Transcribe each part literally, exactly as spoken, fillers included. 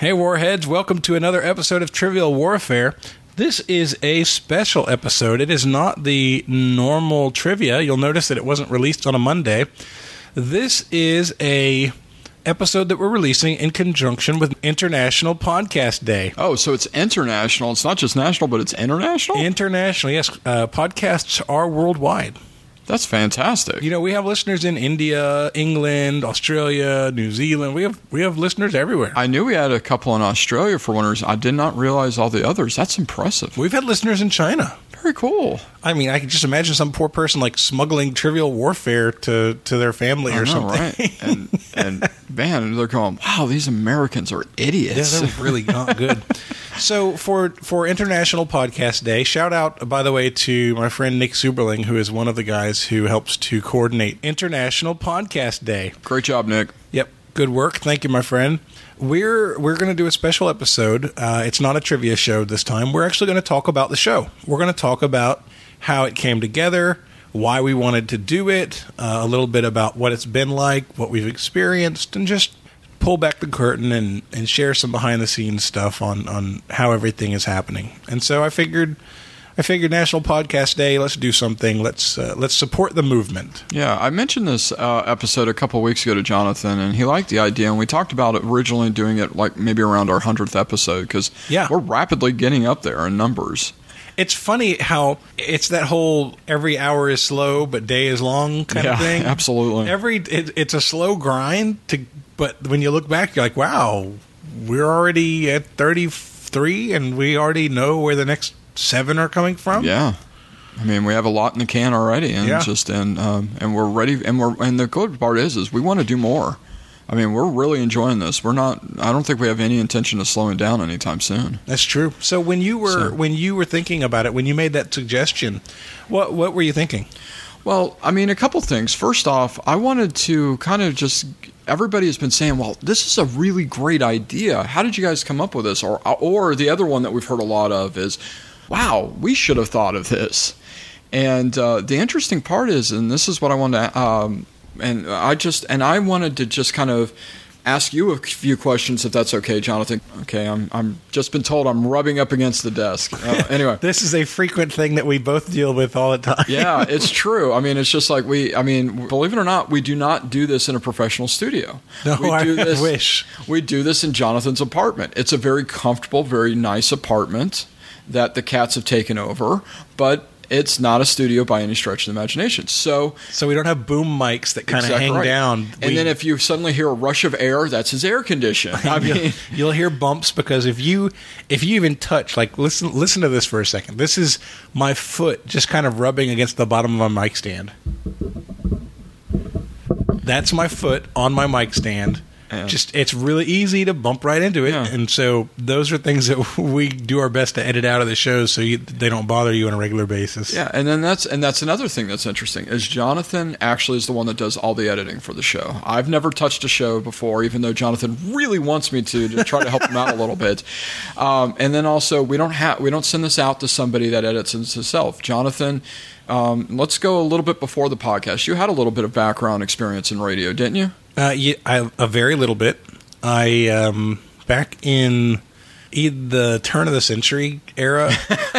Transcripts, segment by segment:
Hey Warheads, welcome to another episode of Trivial Warfare. This is a special episode. It is not the normal trivia. You'll notice that it wasn't released on a Monday. This is a episode that we're releasing in conjunction with International Podcast Day. Oh, so it's international. It's not just national, but it's international? International, yes. Uh, podcasts are worldwide. That's fantastic. You know, we have listeners in India, England, Australia, New Zealand. We have we have listeners everywhere. I knew we had a couple in Australia for one reason. I did not realize all the others. That's impressive. We've had listeners in China. Very cool. I mean, I can just imagine some poor person like smuggling Trivial Warfare to, to their family I or know, something. Right? And, and man, they're going, wow, these Americans are idiots. Yeah, they're really not good. So for for International Podcast Day, shout out, by the way, to my friend Nick Suberling, who is one of the guys who helps to coordinate International Podcast Day. Great job, Nick. Yep, good work. Thank you, my friend. We're we're going to do a special episode. Uh, it's not a trivia show this time. We're actually going to talk about the show. We're going to talk about how it came together, why we wanted to do it, uh, a little bit about what it's been like, what we've experienced, and just pull back the curtain and, and share some behind-the-scenes stuff on, on how everything is happening. And so I figured... I figured National Podcast Day, let's do something. Let's uh, let's support the movement. Yeah, I mentioned this uh, episode a couple weeks ago to Jonathan, and he liked the idea, and we talked about it originally doing it like maybe around our hundredth episode, because yeah. we're rapidly getting up there in numbers. It's funny how it's that whole every hour is slow but day is long kind yeah, of thing. Absolutely. Every it, It's a slow grind, to, but when you look back, you're like, wow, we're already at thirty-three, and we already know where the next seven are coming from. Yeah, I mean, we have a lot in the can already, and yeah. just and um, and we're ready. And we're and the good part is, is we want to do more. I mean, we're really enjoying this. We're not. I don't think we have any intention of slowing down anytime soon. That's true. So when you were so, when you were thinking about it, when you made that suggestion, what what were you thinking? Well, I mean, a couple things. First off, I wanted to kind of just. Everybody has been saying, well, this is a really great idea. How did you guys come up with this? Or or the other one that we've heard a lot of is, wow, we should have thought of this. And uh, the interesting part is, and this is what I wanted to, um, and I just, and I wanted to just kind of ask you a few questions, if that's okay, Jonathan. Okay, I'm, I'm just been told I'm rubbing up against the desk. Uh, anyway, this is a frequent thing that we both deal with all the time. Yeah, it's true. I mean, it's just like we. I mean, believe it or not, we do not do this in a professional studio. No, we do I this, wish we do this in Jonathan's apartment. It's a very comfortable, very nice apartment that the cats have taken over, but it's not a studio by any stretch of the imagination. So so we don't have boom mics that kind of exactly hang right. down. And we, then if you suddenly hear a rush of air, that's his air condition. I mean, you'll, you'll hear bumps because if you if you even touch, like listen listen to this for a second. This is my foot just kind of rubbing against the bottom of my mic stand. That's my foot on my mic stand. Yeah. Just it's really easy to bump right into it, yeah. and so those are things that we do our best to edit out of the shows so you, they don't bother you on a regular basis. Yeah, and then that's and that's another thing that's interesting is Jonathan actually is the one that does all the editing for the show. I've never touched a show before, even though Jonathan really wants me to to try to help him out a little bit. Um, and then also we don't have we don't send this out to somebody that edits it himself. Jonathan. Um, let's go a little bit before the podcast. You had a little bit of background experience in radio, didn't you? Uh, yeah, I, a very little bit. I um, back in the turn of the century era.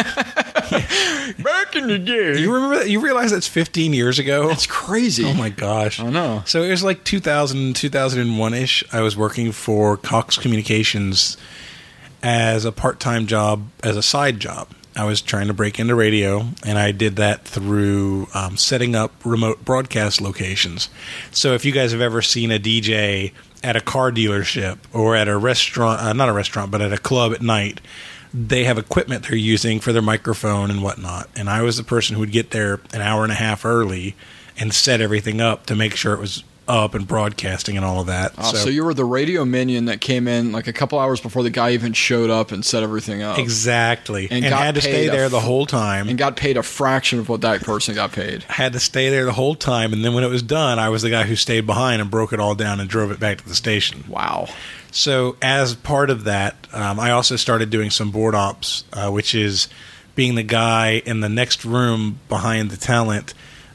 Back in the day, you remember that? You realize that's fifteen years ago? That's crazy. Oh my gosh! I know. So it was like two thousand, two thousand one ish. I was working for Cox Communications as a part-time job, as a side job. I was trying to break into radio, and I did that through um, setting up remote broadcast locations. So if you guys have ever seen a D J at a car dealership or at a restaurant, uh, not a restaurant, but at a club at night, they have equipment they're using for their microphone and whatnot. And I was the person who would get there an hour and a half early and set everything up to make sure it was up and broadcasting and all of that. Oh, so, so you were the radio minion that came in like a couple hours before the guy even showed up and set everything up. Exactly. And, and had to stay there the whole time. And got paid a fraction of what that person got paid. Had to stay there the whole time. And then when it was done, I was the guy who stayed behind and broke it all down and drove it back to the station. Wow. So as part of that, um, I also started doing some board ops, uh, which is being the guy in the next room behind the talent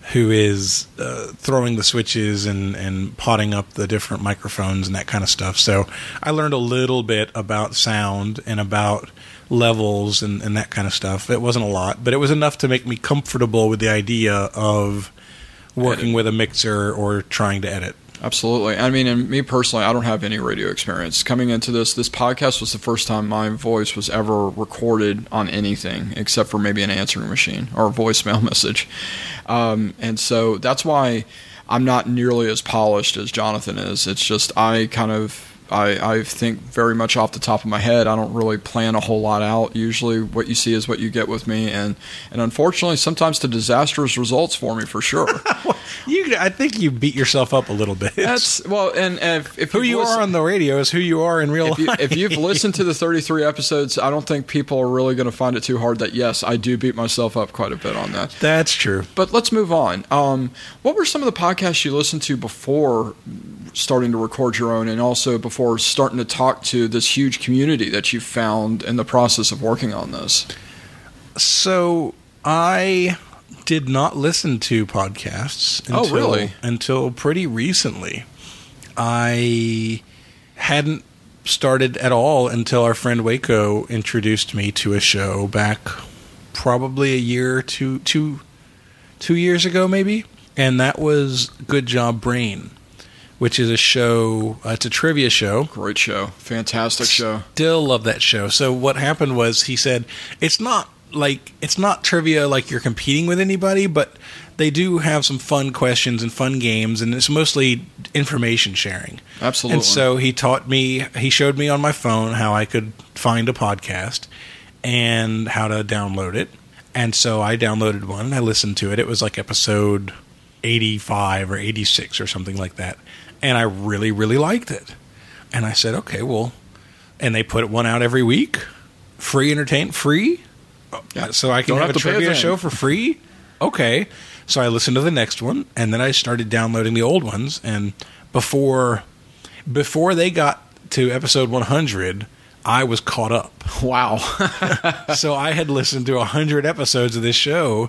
who is uh, throwing the switches and, and potting up the different microphones and that kind of stuff. So I learned a little bit about sound and about levels and, and that kind of stuff. It wasn't a lot, but it was enough to make me comfortable with the idea of working edit. with a mixer or trying to edit. Absolutely. I mean, and me personally, I don't have any radio experience. Coming into this, this podcast was the first time my voice was ever recorded on anything except for maybe an answering machine or a voicemail message. Um, and so that's why I'm not nearly as polished as Jonathan is. It's just I kind of... I, I think very much off the top of my head. I don't really plan a whole lot out. Usually what you see is what you get with me. And, and unfortunately, sometimes to disastrous results for me, for sure. you, I think you beat yourself up a little bit. That's well, and, and if, if who you listen, are on the radio is who you are in real if you, life. If you've listened to the thirty-three episodes, I don't think people are really going to find it too hard that, yes, I do beat myself up quite a bit on that. That's true. But let's move on. Um, what were some of the podcasts you listened to before starting to record your own, and also before starting to talk to this huge community that you found in the process of working on this? So I did not listen to podcasts until, oh, really? until pretty recently. I hadn't started at all until our friend Waco introduced me to a show back probably a year or two, two, two years ago maybe, and that was Good Job Brain, which is a show, uh, it's a trivia show. Great show. Fantastic show. Still love that show. So what happened was he said, it's not like, it's not trivia like you're competing with anybody, but they do have some fun questions and fun games, and it's mostly information sharing. Absolutely. And so he taught me, he showed me on my phone how I could find a podcast and how to download it. And so I downloaded one and I listened to it. It was like episode eighty-five or eighty-six or something like that. And I really, really liked it. And I said, okay, well, and they put one out every week, free entertainment, free. Yeah. So I can Don't have, have a to pay a trivia thing. show for free? Okay. So I listened to the next one, and then I started downloading the old ones. And before before they got to episode one hundred, I was caught up. Wow. So I had listened to one hundred episodes of this show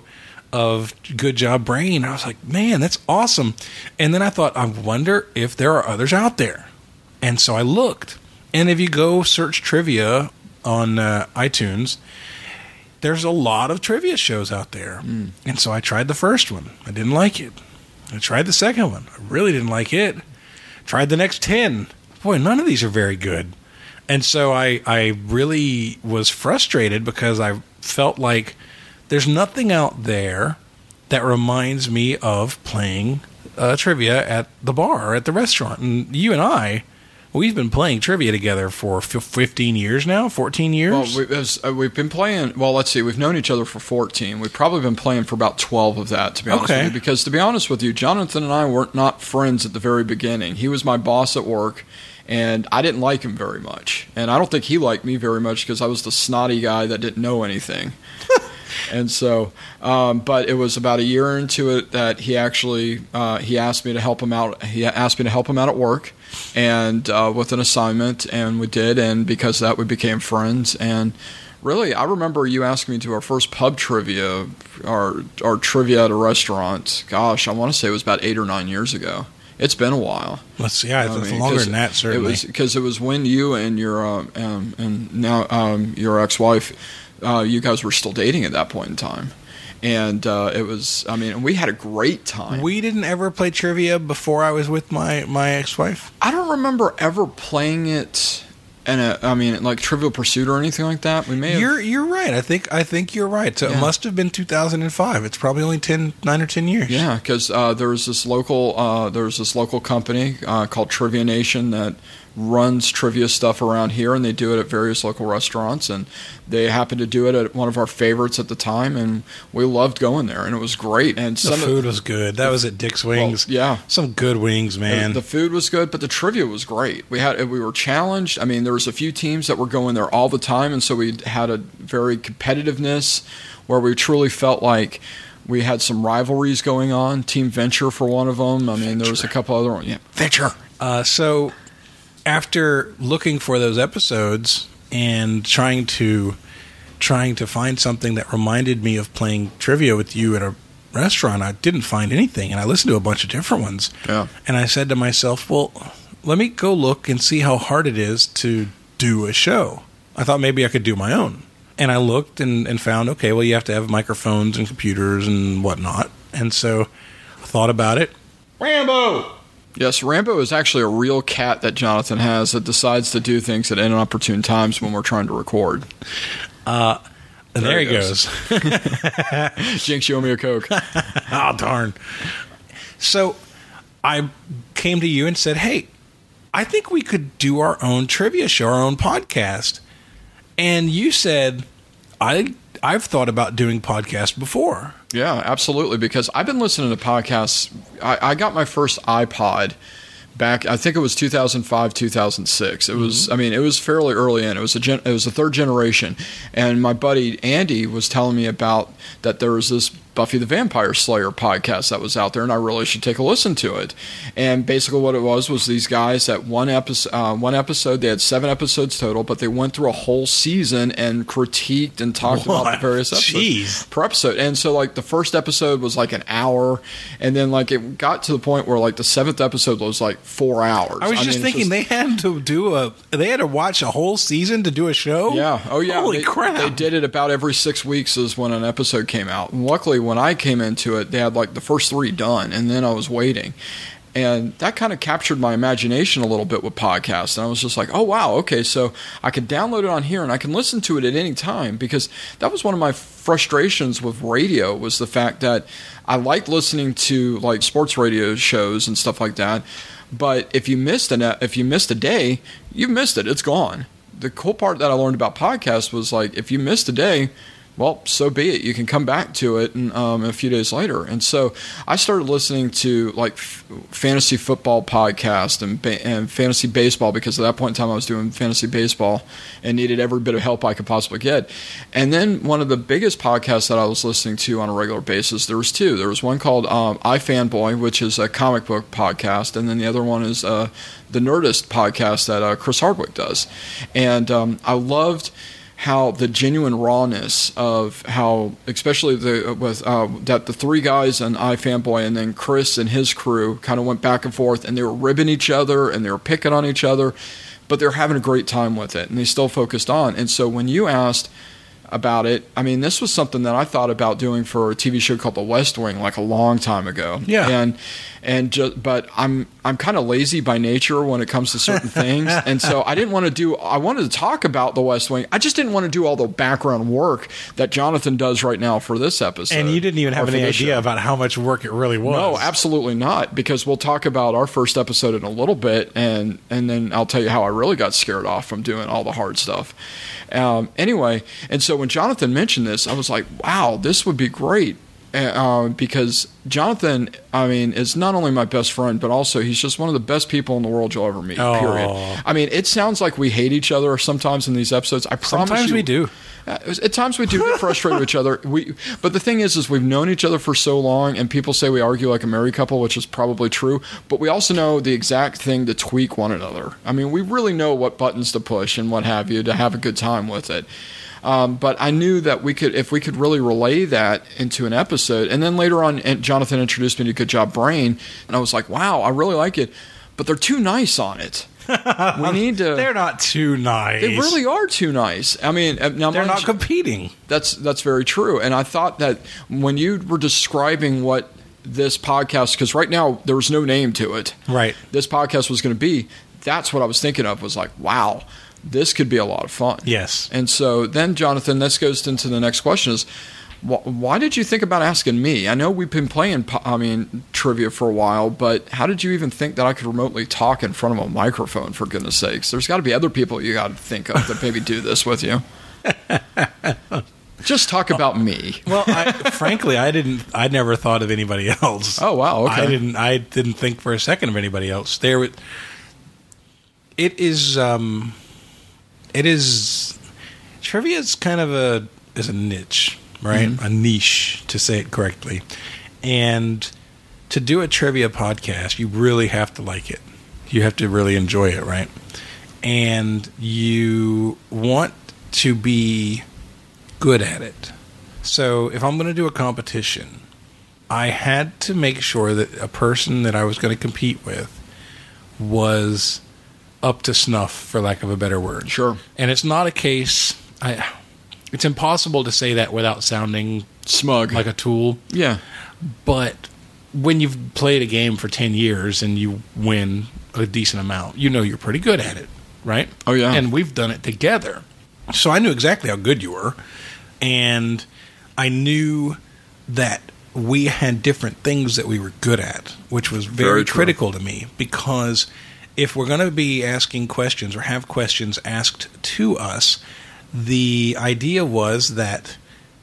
of Good Job Brain. I was like, man, that's awesome. And then I thought, I wonder if there are others out there. And so I looked. And if you go search trivia on uh, iTunes, there's a lot of trivia shows out there. Mm. And so I tried the first one. I didn't like it. I tried the second one. I really didn't like it. Tried the next ten. Boy, none of these are very good. And so I, I really was frustrated because I felt like there's nothing out there that reminds me of playing uh, trivia at the bar or at the restaurant. And you and I, we've been playing trivia together for fifteen years now, fourteen years. Well, we, as, uh, we've been playing, well, let's see, we've known each other for fourteen. We've probably been playing for about twelve of that, to be honest okay. with you. Because to be honest with you, Jonathan and I weren't not friends at the very beginning. He was my boss at work, and I didn't like him very much. And I don't think he liked me very much because I was the snotty guy that didn't know anything. And so, um, but it was about a year into it that he actually uh, he asked me to help him out. He asked me to help him out at work, and uh, with an assignment, and we did. And because of that, we became friends. And really, I remember you asking me to our first pub trivia, our our trivia at a restaurant. Gosh, I want to say it was about eight or nine years ago. It's been a while. Let's see. Yeah, it's I mean, longer than that, certainly. It was because it was when you and your uh, um, and now um, your ex-wife. Uh, you guys were still dating at that point in time. And uh, it was, I mean, we had a great time. We didn't ever play trivia before I was with my, my ex-wife? I don't remember ever playing it in a, I mean, like Trivial Pursuit or anything like that. We may have. You're, you're right. I think I think you're right. So Yeah. it must have been two thousand five. It's probably only ten, nine or ten years. Yeah, because uh, there was this local, uh, there was this local company uh, called Trivia Nation that runs trivia stuff around here, and they do it at various local restaurants, and they happened to do it at one of our favorites at the time, and we loved going there, and it was great. And The some food of, was good. That was at Dick's Wings. Well, yeah. Some good wings, man. The, the food was good, but the trivia was great. We had we were challenged. I mean, there was a few teams that were going there all the time, and so we had a very competitiveness where we truly felt like we had some rivalries going on. Team Venture for one of them. I mean, there was a couple other ones. Yeah, Venture. Uh, so after looking for those episodes and trying to trying to find something that reminded me of playing trivia with you at a restaurant, I didn't find anything, and I listened to a bunch of different ones. Yeah. And I said to myself, well, let me go look and see how hard it is to do a show. I thought maybe I could do my own. And I looked and, and found, okay, well, you have to have microphones and computers and whatnot. And so I thought about it. Rambo! Yes, Rambo is actually a real cat that Jonathan has that decides to do things at inopportune times when we're trying to record. Uh, and there, there he goes. goes. Jinx, you owe me a Coke. Oh, darn. So I came to you and said, hey, I think we could do our own trivia show, our own podcast. And you said, I, I've thought about doing podcasts before. Yeah, absolutely. Because I've been listening to podcasts. I, I got my first iPod back, I think it was two thousand five, two thousand six. It was, mm-hmm. I mean, it was fairly early in. It was a gen, it was a third generation. And my buddy Andy was telling me about that there was this Buffy the Vampire Slayer podcast that was out there, and I really should take a listen to it. And basically what it was was these guys at one episode, uh, one episode, they had seven episodes total, but they went through a whole season and critiqued and talked what? about the various episodes Jeez. per episode. And so like the first episode was like an hour, and then like it got to the point where like the seventh episode was like four hours. I was I just mean, thinking just, they had to do a, they had to watch a whole season to do a show? Yeah. Oh yeah. Holy they, crap. They did it about every six weeks is when an episode came out. And luckily when I came into it, they had like the first three done, and then I was waiting. And that kind of captured my imagination a little bit with podcasts. And I was just like, oh, wow, okay, so I can download it on here and I can listen to it at any time, because that was one of my frustrations with radio, was the fact that I liked listening to like sports radio shows and stuff like that. But if you missed an, if you missed a day, you missed it. It's gone. The cool part that I learned about podcasts was like, if you missed a day, well, so be it. You can come back to it and, um, a few days later. And so I started listening to like f- fantasy football podcast and, ba- and fantasy baseball, because at that point in time I was doing fantasy baseball and needed every bit of help I could possibly get. And then one of the biggest podcasts that I was listening to on a regular basis, there was two. There was one called um, iFanboy, which is a comic book podcast, and then the other one is uh, the Nerdist podcast that uh, Chris Hardwick does. And um, I loved how the genuine rawness of how, especially the with uh, that the three guys and iFanboy and then Chris and his crew kind of went back and forth, and they were ribbing each other and they were picking on each other, but they were having a great time with it, and they still focused on. And so when you asked about it, I mean, this was something that I thought about doing for a T V show called The West Wing like a long time ago. Yeah. And and just, but I'm I'm kind of lazy by nature when it comes to certain things, and so I didn't want to do. I wanted to talk about The West Wing. I just didn't want to do all the background work that Jonathan does right now for this episode. And you didn't even have any idea show. about how much work it really was. No, absolutely not. Because we'll talk about our first episode in a little bit, and and then I'll tell you how I really got scared off from doing all the hard stuff. Um, anyway, and so when Jonathan mentioned this, I was like, wow, this would be great. Uh, because Jonathan, I mean, is not only my best friend, but also he's just one of the best people in the world you'll ever meet, oh. period. I mean, it sounds like we hate each other sometimes in these episodes. I promise Sometimes you, we do. Uh, at times we do get frustrated with each other. We, but the thing is, is we've known each other for so long, and people say we argue like a married couple, which is probably true. But we also know the exact thing to tweak one another. I mean, we really know what buttons to push and what have you to have a good time with it. Um, but I knew that we could, if we could really relay that into an episode, and then later on, Jonathan introduced me to Good Job Brain, and I was like, wow, I really like it, but they're too nice on it. We need to. They're not too nice. They really are too nice. I mean, now they're not you, competing. That's that's very true. And I thought that when you were describing what this podcast, because right now there was no name to it, right? This podcast was going to be. That's what I was thinking of. Was like, wow. This could be a lot of fun. Yes. And so then, Jonathan, this goes into the next question is, wh- why did you think about asking me? I know we've been playing, I mean, trivia for a while, but how did you even think that I could remotely talk in front of a microphone, for goodness sakes? There's got to be other people you got to think of that maybe do this with you. Just talk about me. Well, I, frankly, I didn't. I never thought of anybody else. Oh, wow. Okay. I didn't. I didn't think for a second of anybody else. There, it is. Um, It is trivia is kind of a is a niche, right? Mm-hmm. A niche, to say it correctly. And to do a trivia podcast, you really have to like it. You have to really enjoy it, right? And you want to be good at it. So if I'm going to do a competition, I had to make sure that a person that I was going to compete with was up to snuff, for lack of a better word. Sure. And it's not a case... I, it's impossible to say that without sounding smug, like a tool. Yeah. But when you've played a game for ten years and you win a decent amount, you know you're pretty good at it, right? Oh, yeah. And we've done it together. So I knew exactly how good you were. And I knew that we had different things that we were good at, which was very, Very critical to me, because if we're going to be asking questions or have questions asked to us, the idea was that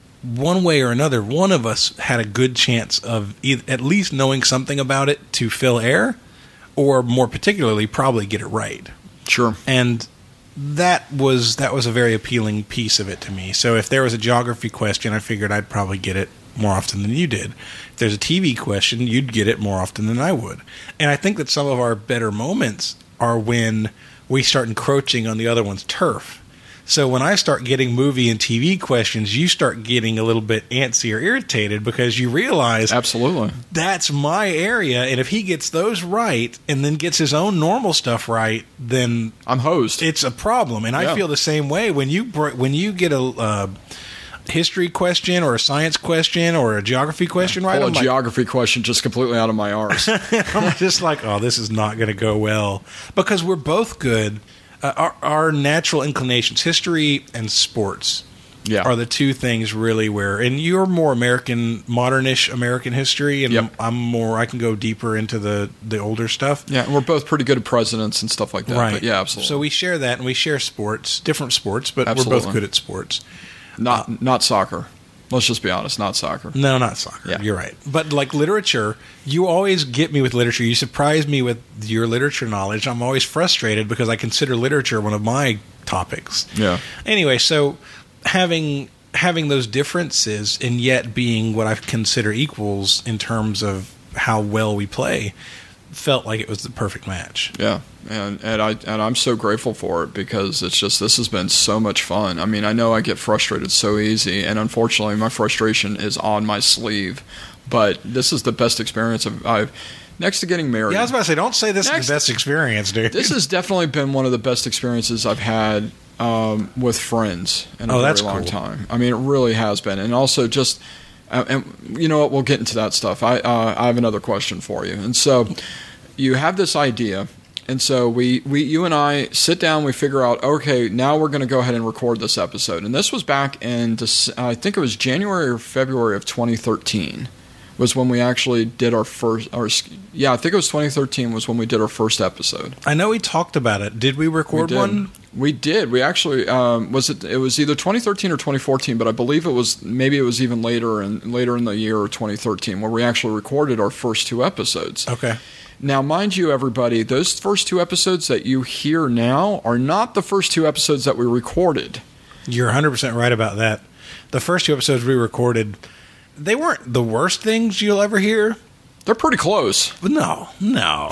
one way or another, one of us had a good chance of either, at least knowing something about it to fill air, or more particularly, probably get it right. Sure. And that was that was a very appealing piece of it to me. So if there was a geography question, I figured I'd probably get it more often than you did. If there's a T V question, you'd get it more often than I would. And I think that some of our better moments are when we start encroaching on the other one's turf. So when I start getting movie and T V questions, you start getting a little bit antsy or irritated because you realize absolutely that's my area, and if he gets those right and then gets his own normal stuff right, then I'm hosed. It's a problem, and yeah. I feel the same way when you when you get a uh, history question or a science question or a geography question right. Well, I'm a like, geography question just completely out of my arse. I'm just like, oh, this is not going to go well because we're both good. Uh, our, our natural inclinations, history and sports, yeah. are the two things really where, and you're more American, modernish American history, and yep. I'm more, I can go deeper into the, the older stuff. Yeah, and we're both pretty good at presidents and stuff like that. Right. But yeah, absolutely. So we share that, and we share sports, different sports, but absolutely. we're both good at sports. Not uh, not soccer. Let's just be honest, not soccer. No, not soccer. Yeah. You're right. But like literature, you always get me with literature. You surprise me with your literature knowledge. I'm always frustrated because I consider literature one of my topics. Yeah. Anyway, so having having those differences and yet being what I consider equals in terms of how well we play felt like it was the perfect match. Yeah. And and I and I'm so grateful for it because it's just this has been so much fun. I mean, I know I get frustrated so easy, and unfortunately, my frustration is on my sleeve. But this is the best experience I've. I've next to getting married. Yeah, I was about to say, don't say this next, is the best experience, dude. This has definitely been one of the best experiences I've had um, with friends in a oh, very that's long cool. time. I mean, it really has been, and also just. Uh, and you know what? We'll get into that stuff. I uh, I have another question for you, and so you have this idea. And so we, we, you and I sit down, we figure out, okay, now we're going to go ahead and record this episode. And this was back in, I think it was January or February of twenty thirteen was when we actually did our first, our, yeah, I think it was twenty thirteen was when we did our first episode. I know we talked about it. Did we record we did. one? We did. We actually, um, was it, it was either twenty thirteen or twenty fourteen, but I believe it was, maybe it was even later in, later in the year or twenty thirteen where we actually recorded our first two episodes. Okay. Now, mind you, everybody, those first two episodes that you hear now are not the first two episodes that we recorded. You're one hundred percent right about that. The first two episodes we recorded, they weren't the worst things you'll ever hear. They're pretty close. But no, no.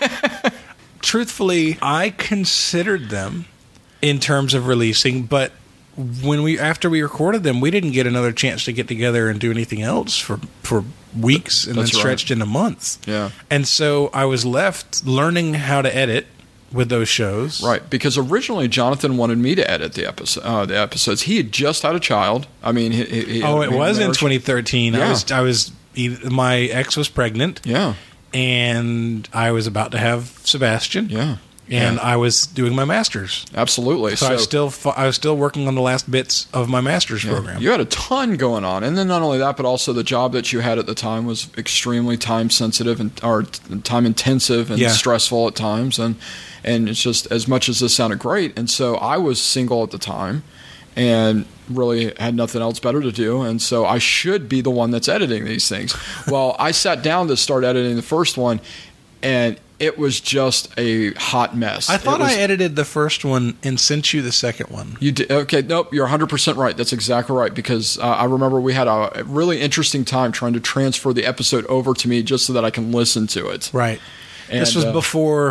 Truthfully, I considered them in terms of releasing, but when we after we recorded them, we didn't get another chance to get together and do anything else for for weeks, and That's then stretched right. into months. Yeah. And so I was left learning how to edit with those shows. Right, because originally Jonathan wanted me to edit the episode, uh, the episodes. He had just had a child. I mean, he, he, oh, it he, was in marriage. twenty thirteen. Yeah. I was I was my ex was pregnant. Yeah. And I was about to have Sebastian. Yeah. And yeah. I was doing my master's. Absolutely. So, so I was still I was still working on the last bits of my master's yeah. program. You had a ton going on, and then not only that, but also the job that you had at the time was extremely time sensitive and or time intensive and yeah. stressful at times, and and it's just as much as this sounded great, and so I was single at the time, and really had nothing else better to do, and so I should be the one that's editing these things. Well, I sat down to start editing the first one, and it was just a hot mess. I thought was, I edited the first one and sent you the second one. You did, okay, nope, you're one hundred percent right. That's exactly right, because uh, I remember we had a really interesting time trying to transfer the episode over to me just so that I can listen to it. Right. And, this was uh, before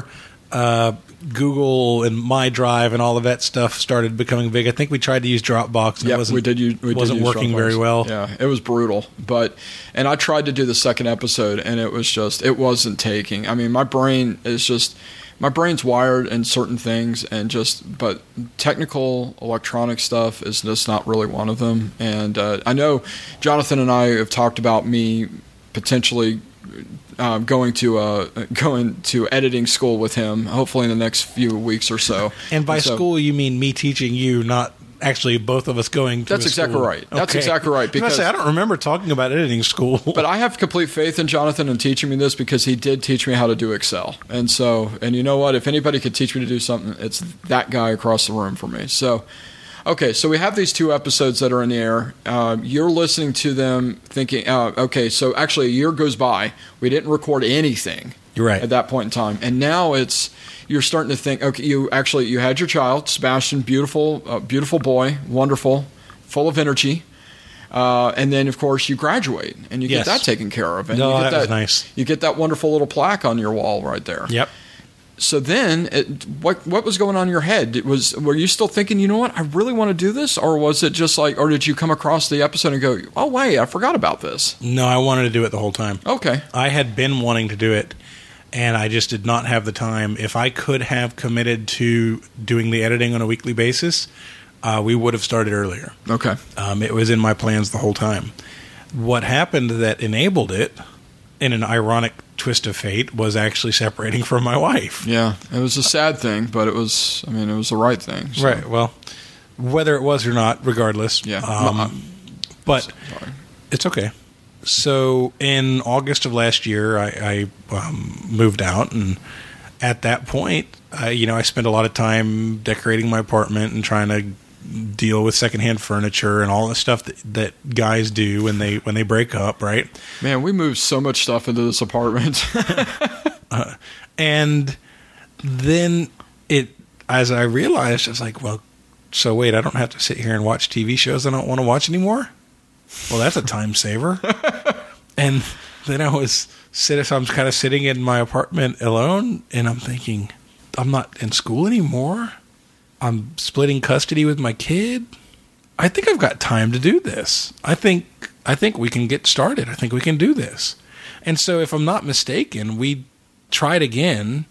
uh, Google and My Drive and all of that stuff started becoming big. I think we tried to use Dropbox and yeah, it wasn't, we did use, we wasn't did use working Dropbox. very well. Yeah, it was brutal. But and I tried to do the second episode, and it was just it wasn't taking. I mean, my brain is just my brain's wired in certain things, and just but technical electronic stuff is just not really one of them. And uh, I know Jonathan and I have talked about me potentially. Um, going to uh, going to editing school with him, hopefully in the next few weeks or so. And by and so, school, you mean me teaching you, not actually both of us going to That's a exactly school. right. That's Okay. exactly right. Because I, Because say, I don't remember talking about editing school. But I have complete faith in Jonathan in teaching me this because he did teach me how to do Excel. And so, and you know what? If anybody could teach me to do something, it's that guy across the room for me. So, okay, so we have these two episodes that are in the air. Uh, you're listening to them thinking, uh, okay, so actually a year goes by. We didn't record anything. You're right. At that point in time. And now it's, you're starting to think, okay, you actually, you had your child, Sebastian, beautiful, uh, beautiful boy, wonderful, full of energy. Uh, and then, of course, you graduate and you Yes. get that taken care of. And No, you get that was nice. You get that wonderful little plaque on your wall right there. Yep. So then, it, what what was going on in your head? It was were you still thinking, you know what, I really want to do this, or was it just like, or did you come across the episode and go, oh wait, I forgot about this? No, I wanted to do it the whole time. Okay, I had been wanting to do it, and I just did not have the time. If I could have committed to doing the editing on a weekly basis, uh, we would have started earlier. okay, Um, it was in my plans the whole time. What happened that enabled it, in an ironic twist of fate, was actually separating from my wife. yeah, it was a sad thing, but it was, I mean, it was the right thing. So. Right. Well, whether it was or not, regardless. Yeah. Um, but Sorry. it's okay. So in August of last year, I, I um, moved out, and at that point, uh, you know, I spent a lot of time decorating my apartment and trying to deal with secondhand furniture and all the stuff that, that guys do when they when they break up, right? Man, we moved so much stuff into this apartment. uh, and then it, as I realized, I was like, well, so wait, I don't have to sit here and watch T V shows I don't want to watch anymore? Well, that's a time saver. And then I was sitting, so I'm kind of sitting in my apartment alone, and I'm thinking, I'm not in school anymore. I'm splitting custody with my kid. I think I've got time to do this. I think I think we can get started. I think we can do this. And so if I'm not mistaken, we tried again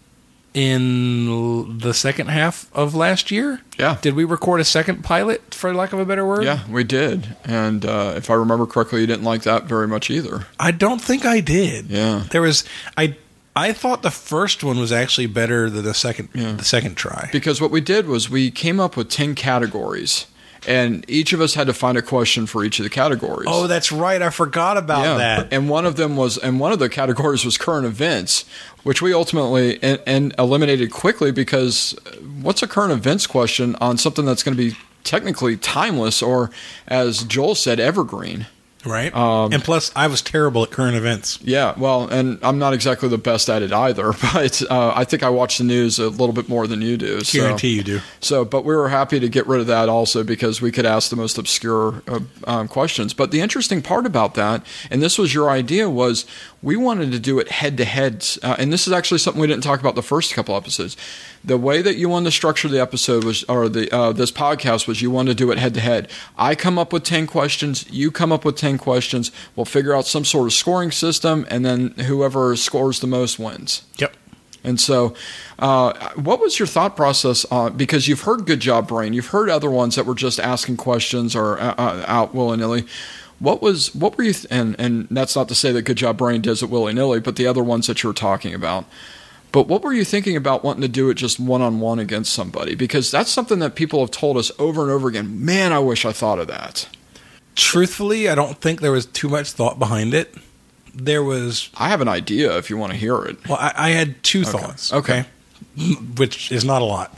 in the second half of last year. Yeah. Did we record a second pilot, for lack of a better word? Yeah, we did. And uh, if I remember correctly, you didn't like that very much either. I don't think I did. Yeah. There was I I thought the first one was actually better than the second Yeah. the second try. Because what we did was we came up with ten categories, and each of us had to find a question for each of the categories. Oh, that's right. I forgot about yeah. that. And one of them was, and one of the categories was current events, which we ultimately and, and eliminated quickly because what's a current events question on something that's going to be technically timeless or, as Joel said, evergreen? Right. Um, and plus, I was terrible at current events. Yeah, well, and I'm not exactly the best at it either, but uh, I think I watch the news a little bit more than you do. So. Guarantee you do. So, but we were happy to get rid of that also because we could ask the most obscure uh, um, questions. But the interesting part about that, and this was your idea, was we wanted to do it head to head. Uh, and this is actually something we didn't talk about the first couple episodes. The way that you wanted to structure the episode was, or the uh, this podcast was, you wanted to do it head to head. I come up with ten questions, you come up with ten questions. We'll figure out some sort of scoring system, and then whoever scores the most wins. Yep. And so, uh, what was your thought process on, because you've heard Good Job Brain, you've heard other ones that were just asking questions or uh, uh, out willy-nilly. What was, what were you, th- and, and that's not to say that Good Job Brain does it willy-nilly, but the other ones that you were talking about. But what were you thinking about wanting to do it just one-on-one against somebody? Because that's something that people have told us over and over again. Man, I wish I thought of that. Truthfully, I don't think there was too much thought behind it. There was... I have an idea if you want to hear it. Well, I, I had two Okay. thoughts. Okay. Which is not a lot.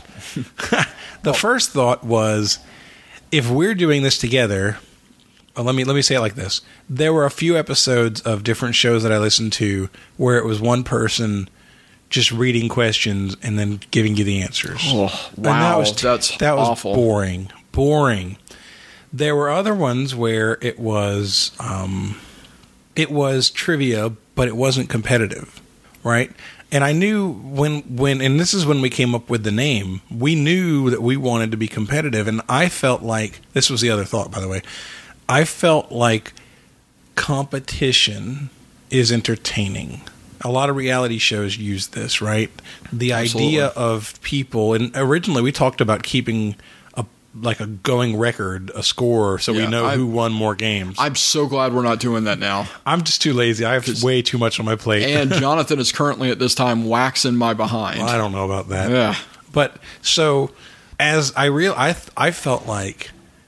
The first thought was, if we're doing this together... Well, let me let me say it like this. There were a few episodes of different shows that I listened to where it was one person just reading questions and then giving you the answers. Oh, And wow, that was t- that's that was awful. boring. Boring. There were other ones where it was um, it was trivia, but it wasn't competitive. right? And I knew when, when, and this is when we came up with the name, we knew that we wanted to be competitive. And I felt like, this was the other thought, by the way, I felt like competition is entertaining. A lot of reality shows use this, right? The Absolutely. idea of people, and originally we talked about keeping a like a going record, a score, so Yeah, we know I- who won more games. I'm so glad we're not doing that now. I'm just too lazy. I have way too much on my plate. And Jonathan is currently at this time waxing my behind. Well, I don't know about that. Yeah. But so as I real I th- I felt like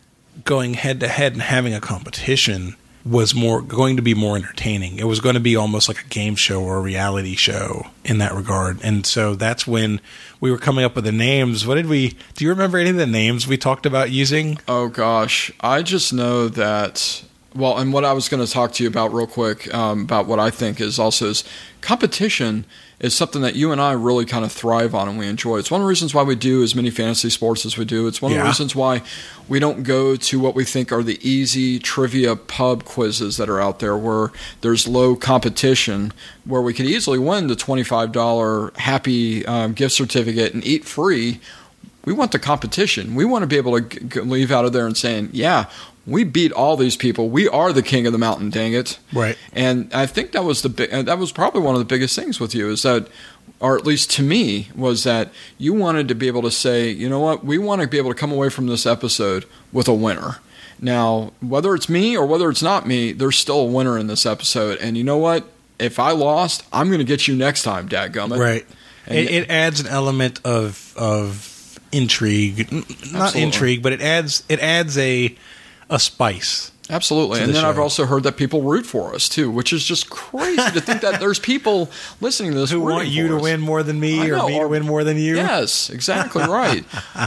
going head to head and having a competition was more going to be more entertaining. It was going to be almost like a game show or a reality show in that regard. And so that's when we were coming up with the names. What did we do you remember any of the names we talked about using? Oh gosh, I just know that. Well, and what I was going to talk to you about real quick um, about what I think is also is competition is something that you and I really kind of thrive on and we enjoy. It's one of the reasons why we do as many fantasy sports as we do. It's one of Yeah. the reasons why we don't go to what we think are the easy trivia pub quizzes that are out there where there's low competition, where we could easily win the twenty-five dollars happy um, gift certificate and eat free. We want the competition. We want to be able to g- g- leave out of there and saying, yeah, we beat all these people. We are the king of the mountain, dang it. Right. And I think that was the big, that was probably one of the biggest things with you is that, or at least to me, was that you wanted to be able to say, you know what, we want to be able to come away from this episode with a winner. Now, whether it's me or whether it's not me, there's still a winner in this episode. And you know what? If I lost, I'm going to get you next time, dadgummit. Right. And It, it adds an element of of intrigue, N- not Absolutely. intrigue, but it adds it adds a a spice. Absolutely. to And the then I've show. also heard that people root for us too, which is just crazy to think that there's people listening to this Who rooting want you for to us. win more than me, I or know, me to or- win more than you? Yes, exactly right.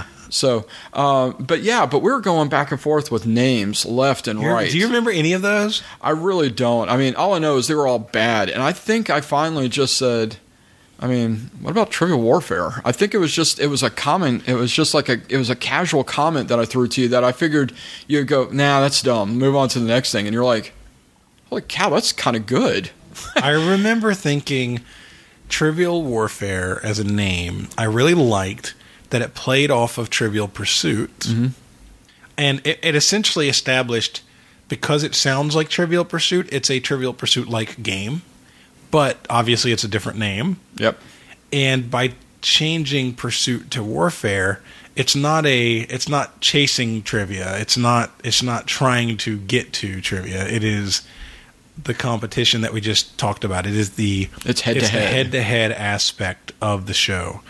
So, uh, but yeah, but we're going back and forth with names left and You're- right. Do you remember any of those? I really don't. I mean, all I know is they were all bad. And I think I finally just said, I mean, what about Trivial Warfare? I think it was just, it was a comment. It was just like a, it was a casual comment that I threw to you that I figured you'd go, nah, that's dumb. Move on to the next thing. And you're like, holy cow, that's kind of good. I remember thinking Trivial Warfare as a name, I really liked that it played off of Trivial Pursuit. Mm-hmm. And it, it essentially established, because it sounds like Trivial Pursuit, it's a Trivial Pursuit-like game. But obviously it's a different name. Yep. And by changing Pursuit to Warfare, it's not a it's not chasing trivia. It's not it's not trying to get to trivia. It is the competition that we just talked about. It is the It's head to the head. head-to-head aspect of the show.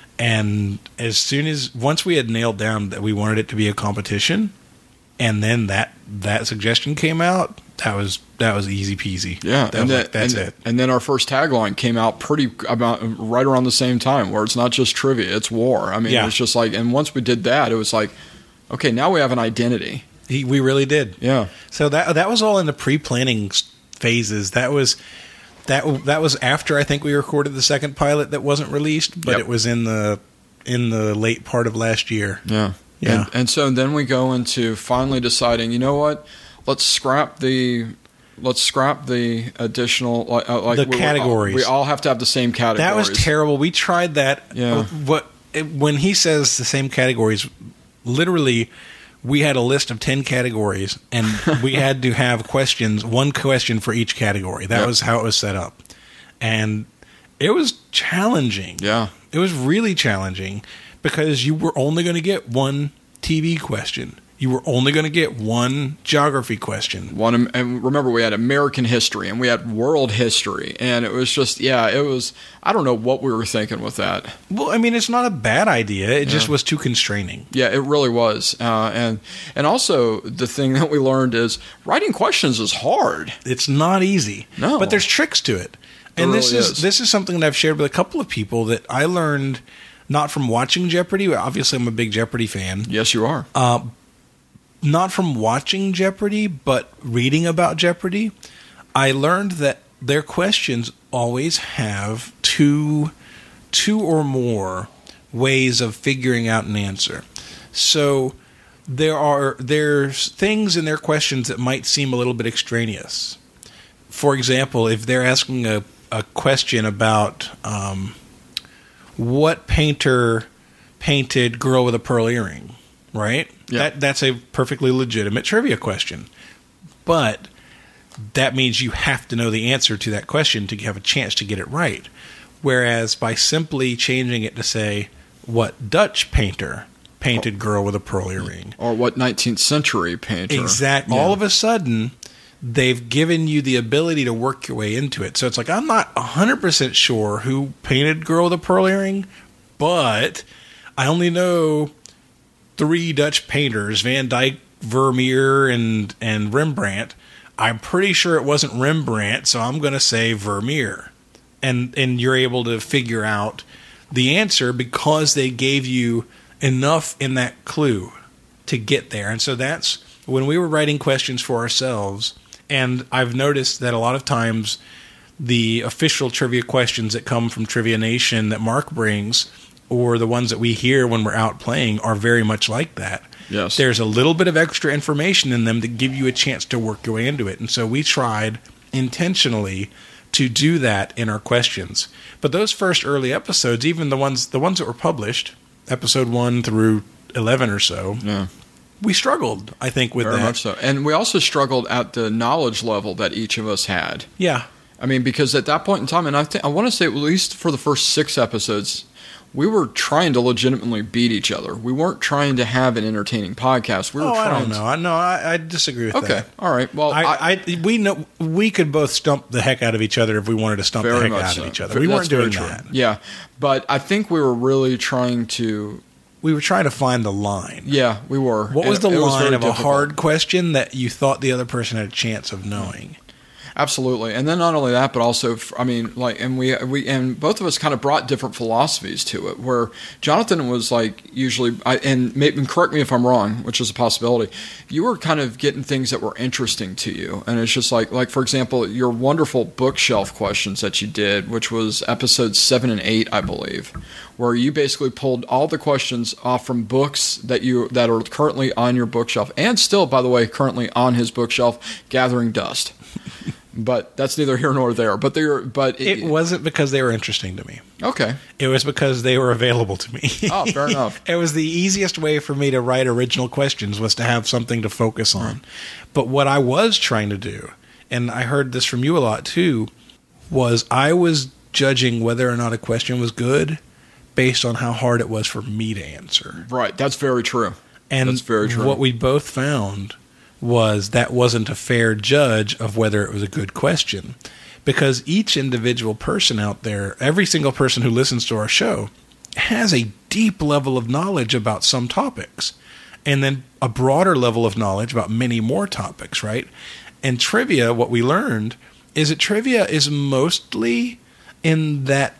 And as soon as once we had nailed down that we wanted it to be a competition, and then that that suggestion came out, that was that was easy peasy. Yeah, that and was then, like, that's and, it. And then our first tagline came out pretty about right around the same time, where it's not just trivia, it's war. I mean, Yeah. it's just like, and once we did that, it was like, okay, now we have an identity. He, we really did. Yeah, So that that was all in the pre-planning s- phases. That was that that was after I think we recorded the second pilot that wasn't released, but Yep. it was in the in the late part of last year. yeah, Yeah. And, and so then we go into finally deciding, you know what? Let's scrap the. Let's scrap the additional like, uh, like The we, categories. We all have to have the same categories. That was terrible. We tried that. Yeah. What it, when he says the same categories, literally, we had a list of ten categories, and we had to have questions, one question for each category. That Yep. was how it was set up, and it was challenging. Yeah. It was really challenging because you were only going to get one T V question. You were only going to get one geography question. One, and remember, we had American history and we had world history, and it was just, yeah, it was. I don't know what we were thinking with that. Well, I mean, it's not a bad idea. It just Yeah. was too constraining. Yeah, it really was, uh, and and also the thing that we learned is writing questions is hard. It's not easy. No. But there's tricks to it. And There this really is, is. this is something that I've shared with a couple of people that I learned not from watching Jeopardy. Obviously, I'm a big Jeopardy fan. Yes, you are. Uh, not from watching Jeopardy, but reading about Jeopardy. I learned that their questions always have two two or more ways of figuring out an answer. So there are there's things in their questions that might seem a little bit extraneous. For example, if they're asking a, a question about um, what painter painted Girl with a Pearl Earring, right? Yeah. That that's a perfectly legitimate trivia question. But that means you have to know the answer to that question to have a chance to get it right. Whereas by simply changing it to say, what Dutch painter painted Girl with a Pearl Earring? Or what nineteenth century painter? Exactly. Yeah. All of a sudden, they've given you the ability to work your way into it. So it's like, I'm not one hundred percent sure who painted Girl with a Pearl Earring, but I only know three Dutch painters, Van Dyck, Vermeer, and, and Rembrandt. I'm pretty sure it wasn't Rembrandt, so I'm going to say Vermeer. And and you're able to figure out the answer because they gave you enough in that clue to get there. And so that's when we were writing questions for ourselves. And I've noticed that a lot of times the official trivia questions that come from Trivia Nation that Mark brings, or the ones that we hear when we're out playing, are very much like that. Yes. There's a little bit of extra information in them to give you a chance to work your way into it. And so we tried intentionally to do that in our questions. But those first early episodes, even the ones the ones that were published, episode one through eleven or so, Yeah. we struggled, I think, with Very that. much so. And we also struggled at the knowledge level that each of us had. Yeah. I mean, because at that point in time, and I, th- I want to say at least for the first six episodes, we were trying to legitimately beat each other. We weren't trying to have an entertaining podcast. We were oh, trying I don't know. I no, I, I disagree with okay. that. Okay, all right. Well, I, I, I, we know we could both stump the heck out of each other if we wanted to stump the very heck much out so. of each other. That's We weren't very doing true. that. Yeah, but I think we were really trying to. We were trying to find the line. Yeah, we were. What was It- the it was line very of a difficult. hard question that you thought the other person had a chance of knowing? Absolutely, and then not only that, but also, I mean, like, and we we and both of us kind of brought different philosophies to it. Where Jonathan was like usually, I, and maybe correct me if I'm wrong, which is a possibility. You were kind of getting things that were interesting to you, and it's just like, like for example, your wonderful bookshelf questions that you did, which was episodes seven and eight, I believe, where you basically pulled all the questions off from books that you that are currently on your bookshelf, and still, by the way, currently on his bookshelf, gathering dust. But that's neither here nor there. But they're but It, it wasn't because they were interesting to me. Okay. It was because they were available to me. Oh, fair enough. It was the easiest way for me to write original questions was to have something to focus on. Right. But what I was trying to do, and I heard this from you a lot too, was I was judging whether or not a question was good based on how hard it was for me to answer. Right. That's very true. And that's very true. What we both found was that wasn't a fair judge of whether it was a good question, because each individual person out there, every single person who listens to our show, has a deep level of knowledge about some topics, and then a broader level of knowledge about many more topics, right? And trivia, what we learned is that trivia is mostly in that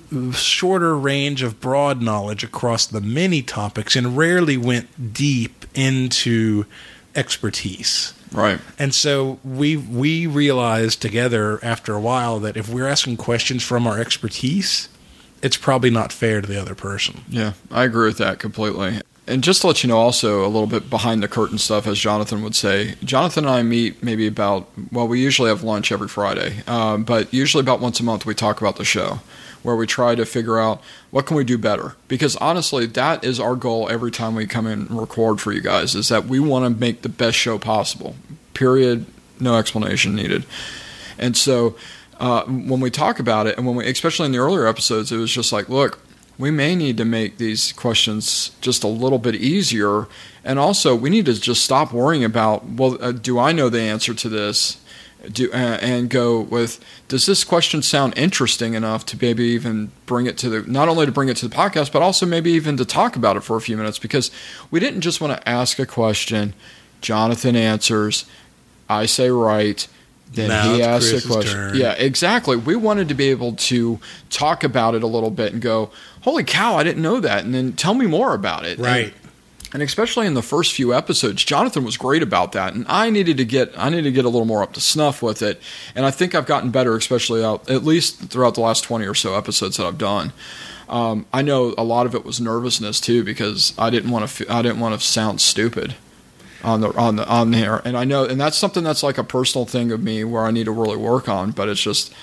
shorter range of broad knowledge across the many topics and rarely went deep into expertise. Right. And so we we realized together after a while that if we're asking questions from our expertise, it's probably not fair to the other person. Yeah, I agree with that completely. And just to let you know also a little bit behind the curtain stuff, as Jonathan would say, Jonathan and I meet maybe about, well, we usually have lunch every Friday, uh, but usually about once a month we talk about the show, where we try to figure out what can we do better. Because honestly, that is our goal every time we come in and record for you guys, is that we want to make the best show possible. Period. No explanation needed. And so uh, when we talk about it, and when we, especially in the earlier episodes, it was just like, look, we may need to make these questions just a little bit easier. And also, we need to just stop worrying about, well, uh, do I know the answer to this? Do, uh, and go with, does this question sound interesting enough to maybe even bring it to the, not only to bring it to the podcast, but also maybe even to talk about it for a few minutes, because we didn't just want to ask a question, Jonathan answers, I say right, then now he asks Chris's a question. Turn. Yeah, exactly. We wanted to be able to talk about it a little bit and go, holy cow, I didn't know that, and then tell me more about it. Right. And, And especially in the first few episodes, Jonathan was great about that, and I needed to get I needed to get a little more up to snuff with it. And I think I've gotten better, especially out at least throughout the last twenty or so episodes that I've done. Um, I know a lot of it was nervousness too, because I didn't want to I didn't want to sound stupid on the on the on there. And I know, and that's something that's like a personal thing of me where I need to really work on. But it's just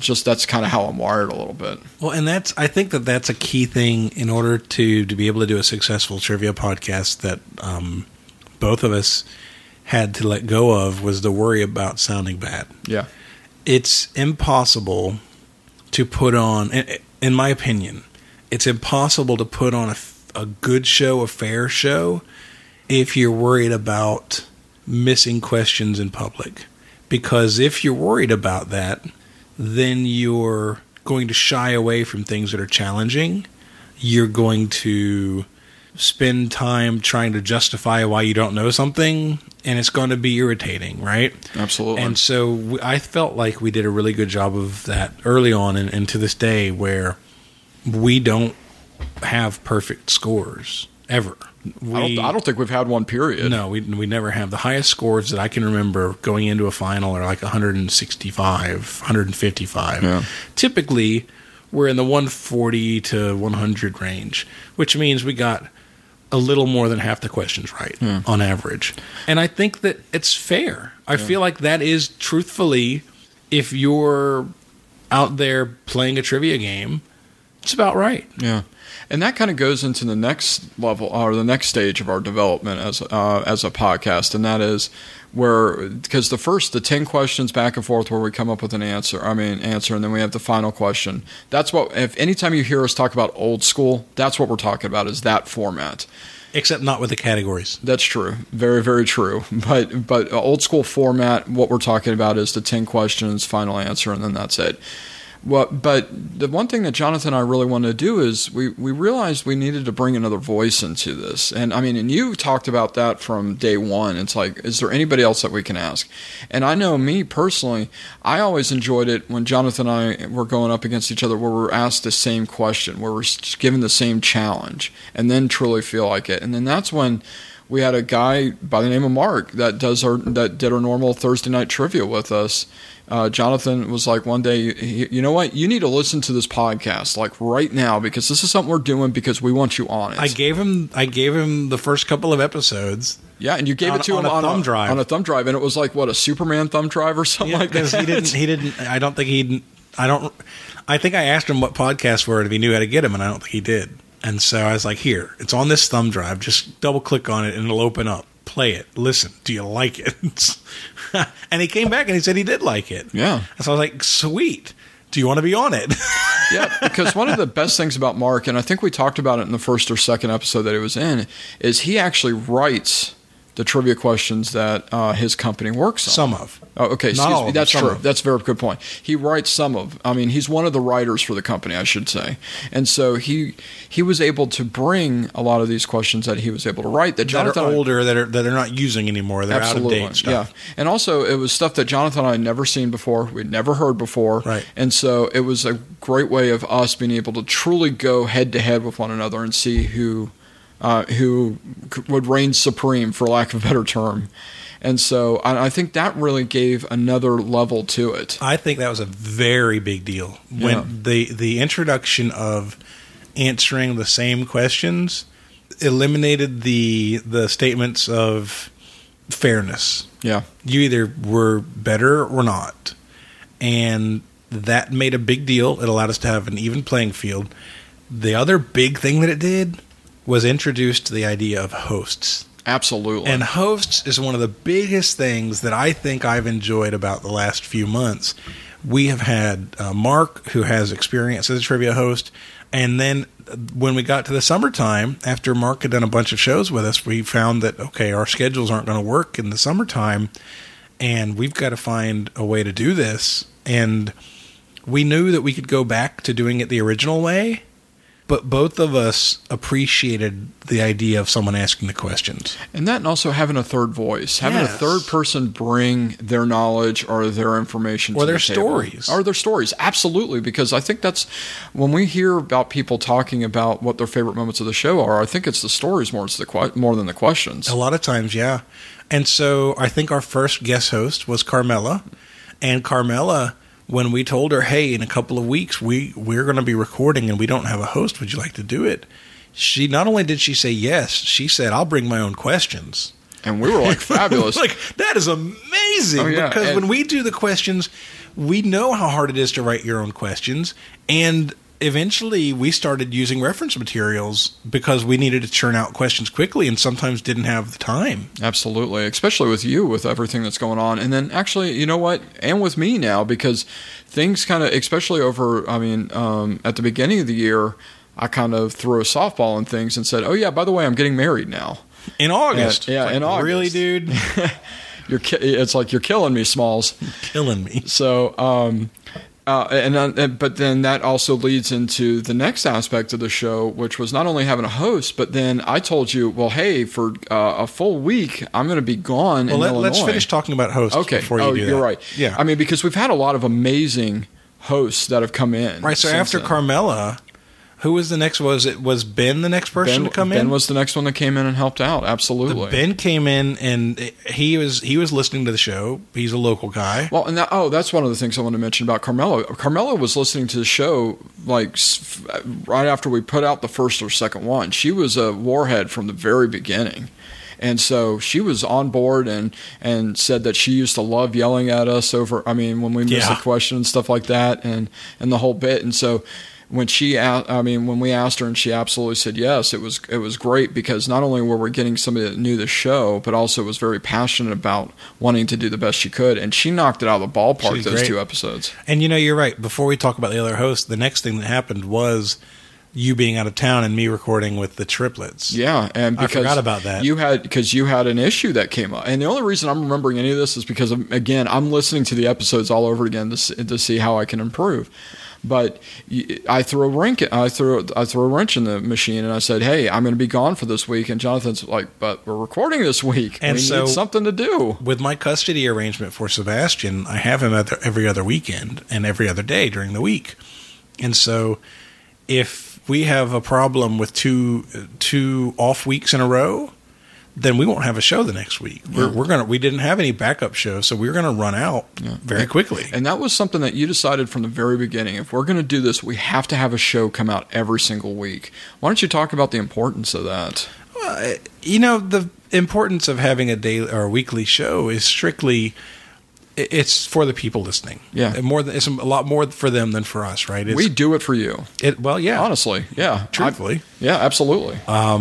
It's just that's kind of how I'm wired a little bit. Well, and that's I think that that's a key thing in order to, to be able to do a successful trivia podcast that um, both of us had to let go of was the worry about sounding bad. Yeah. It's impossible to put on, in my opinion, it's impossible to put on a, a good show, a fair show, if you're worried about missing questions in public. Because if you're worried about that, then you're going to shy away from things that are challenging. You're going to spend time trying to justify why you don't know something, and it's going to be irritating, right? Absolutely. And so we, I felt like we did a really good job of that early on, and, and to this day, where we don't have perfect scores ever. We, I, don't, I don't think we've had one, period. No, we we never have. The highest scores that I can remember going into a final are like one sixty-five, one fifty-five. Yeah. Typically, we're in the one forty to one hundred range, which means we got a little more than half the questions right yeah. on average. And I think that it's fair. I yeah. feel like that is truthfully, if you're out there playing a trivia game, it's about right. Yeah. And that kind of goes into the next level or the next stage of our development as uh, as a podcast, and that is where, because the first the ten questions back and forth where we come up with an answer, I mean answer, and then we have the final question. That's what, if anytime you hear us talk about old school, that's what we're talking about, is that format. Except not with the categories. That's true. Very, very true. But but old school format, what we're talking about is the ten questions, final answer, and then that's it. Well, but the one thing that Jonathan and I really wanted to do is we, we realized we needed to bring another voice into this. And I mean, and you talked about that from day one. It's like, is there anybody else that we can ask? And I know me personally, I always enjoyed it when Jonathan and I were going up against each other, where we're asked the same question, where we're given the same challenge, and then truly feel like it. And then that's when we had a guy by the name of Mark that does our that did our normal Thursday night trivia with us. Uh, Jonathan was like one day, he, you know what? You need to listen to this podcast like right now, because this is something we're doing because we want you on it. I gave him, I gave him the first couple of episodes. Yeah, and you gave on, it to on him a on thumb a drive. on a thumb drive, and it was like what, a Superman thumb drive or something yeah, like that. Because he didn't, he didn't. I don't think he. I don't. I think I asked him what podcasts were and if he knew how to get them, and I don't think he did. And so I was like, "Here, it's on this thumb drive. Just double click on it, and it'll open up. Play it. Listen. Do you like it?" And he came back and he said he did like it. Yeah. And so I was like, "Sweet. Do you want to be on it?" Yeah, because one of the best things about Mark, and I think we talked about it in the first or second episode that he was in, is he actually writes the trivia questions that uh, his company works on. Some of. Oh, okay, excuse Not all me. of That's them, true. some of. That's a very good point. He writes some of. I mean, he's one of the writers for the company, I should say. And so he he was able to bring a lot of these questions that he was able to write that Jonathan that are older, that are that they're not using anymore. They're absolutely, out of date stuff. Yeah, and also it was stuff that Jonathan and I had never seen before. We'd never heard before. Right. And so it was a great way of us being able to truly go head to head with one another and see who uh, who would reign supreme, for lack of a better term. And so I think that really gave another level to it. I think that was a very big deal. When Yeah. the, the introduction of answering the same questions eliminated the the statements of fairness. Yeah. You either were better or not. And that made a big deal. It allowed us to have an even playing field. The other big thing that it did was introduce the idea of hosts. Absolutely. And hosts is one of the biggest things that I think I've enjoyed about the last few months. We have had uh, Mark, who has experience as a trivia host, and then when we got to the summertime, after Mark had done a bunch of shows with us, we found that, okay, our schedules aren't going to work in the summertime, and we've got to find a way to do this. And we knew that we could go back to doing it the original way, but both of us appreciated the idea of someone asking the questions. And that, and also having a third voice, having Yes. a third person bring their knowledge or their information Or to their the table. stories. Or their stories. Absolutely. Because I think that's when we hear about people talking about what their favorite moments of the show are, I think it's the stories more, it's the que- more than the questions. A lot of times, yeah. And so I think our first guest host was Carmela. And Carmela, when we told her, hey, in a couple of weeks, we, we're going to be recording and we don't have a host, would you like to do it? She not only did she say yes, she said, I'll bring my own questions. And we were like, fabulous. Like, that is amazing. Oh, yeah. Because And- when we do the questions, we know how hard it is to write your own questions, and eventually we started using reference materials because we needed to churn out questions quickly and sometimes didn't have the time. Absolutely, especially with you, with everything that's going on. And then actually, you know what, and with me now, because things kind of, especially over, I mean, um, at the beginning of the year, I kind of threw a softball and things and said, oh yeah, by the way, I'm getting married now. In August. And, yeah, like, in August. Really, dude? You're ki- it's like you're killing me, Smalls. Killing me. So, um, uh, and, and but then that also leads into the next aspect of the show, which was not only having a host, but then I told you, well, hey, for uh, a full week, I'm going to be gone well, in let, Illinois. Let's finish talking about hosts okay. before you oh, do you're that. right. Yeah. I mean, because we've had a lot of amazing hosts that have come in. Right. So since after then. Carmela, who was the next? Was it was Ben the next person Ben, to come Ben in? was the next one that came in and helped out. Absolutely. Ben came in and he was he was listening to the show. He's a local guy. Well, and that, oh, that's one of the things I want to mention about Carmela. Carmela was listening to the show like s- right after we put out the first or second one. She was a warhead from the very beginning. And so she was on board and, and said that she used to love yelling at us over, I mean, when we missed Yeah. a question and stuff like that and, and the whole bit. And so when she, a- I mean, when we asked her and she absolutely said yes, it was, it was great because not only were we getting somebody that knew the show, but also was very passionate about wanting to do the best she could. And she knocked it out of the ballpark She's those great. two episodes. And you know, you're right. Before we talk about the other host, the next thing that happened was you being out of town and me recording with the triplets. Yeah, and I because forgot about that. You had because you had an issue that came up, and the only reason I'm remembering any of this is because of, again, I'm listening to the episodes all over again to see, to see how I can improve. But y- I threw a wrench. I threw I threw a wrench in the machine, and I said, "Hey, I'm going to be gone for this week." And Jonathan's like, "But we're recording this week, And we so- need something to do." With my custody arrangement for Sebastian, I have him other, every other weekend and every other day during the week. And so if we have a problem with two two off weeks in a row, then we won't have a show the next week. We're, Yeah. we're gonna we didn't have any backup shows, so we we're gonna run out Yeah. very quickly. And that was something that you decided from the very beginning. If we're going to do this, we have to have a show come out every single week. Why don't you talk about the importance of that? Well, you know, the importance of having a daily or a weekly show is strictly it- it's for the people listening. Yeah. And more than it's a lot more for them than for us, right? It's, We do it for you. it well, yeah, Honestly, yeah. truthfully. I- yeah, absolutely.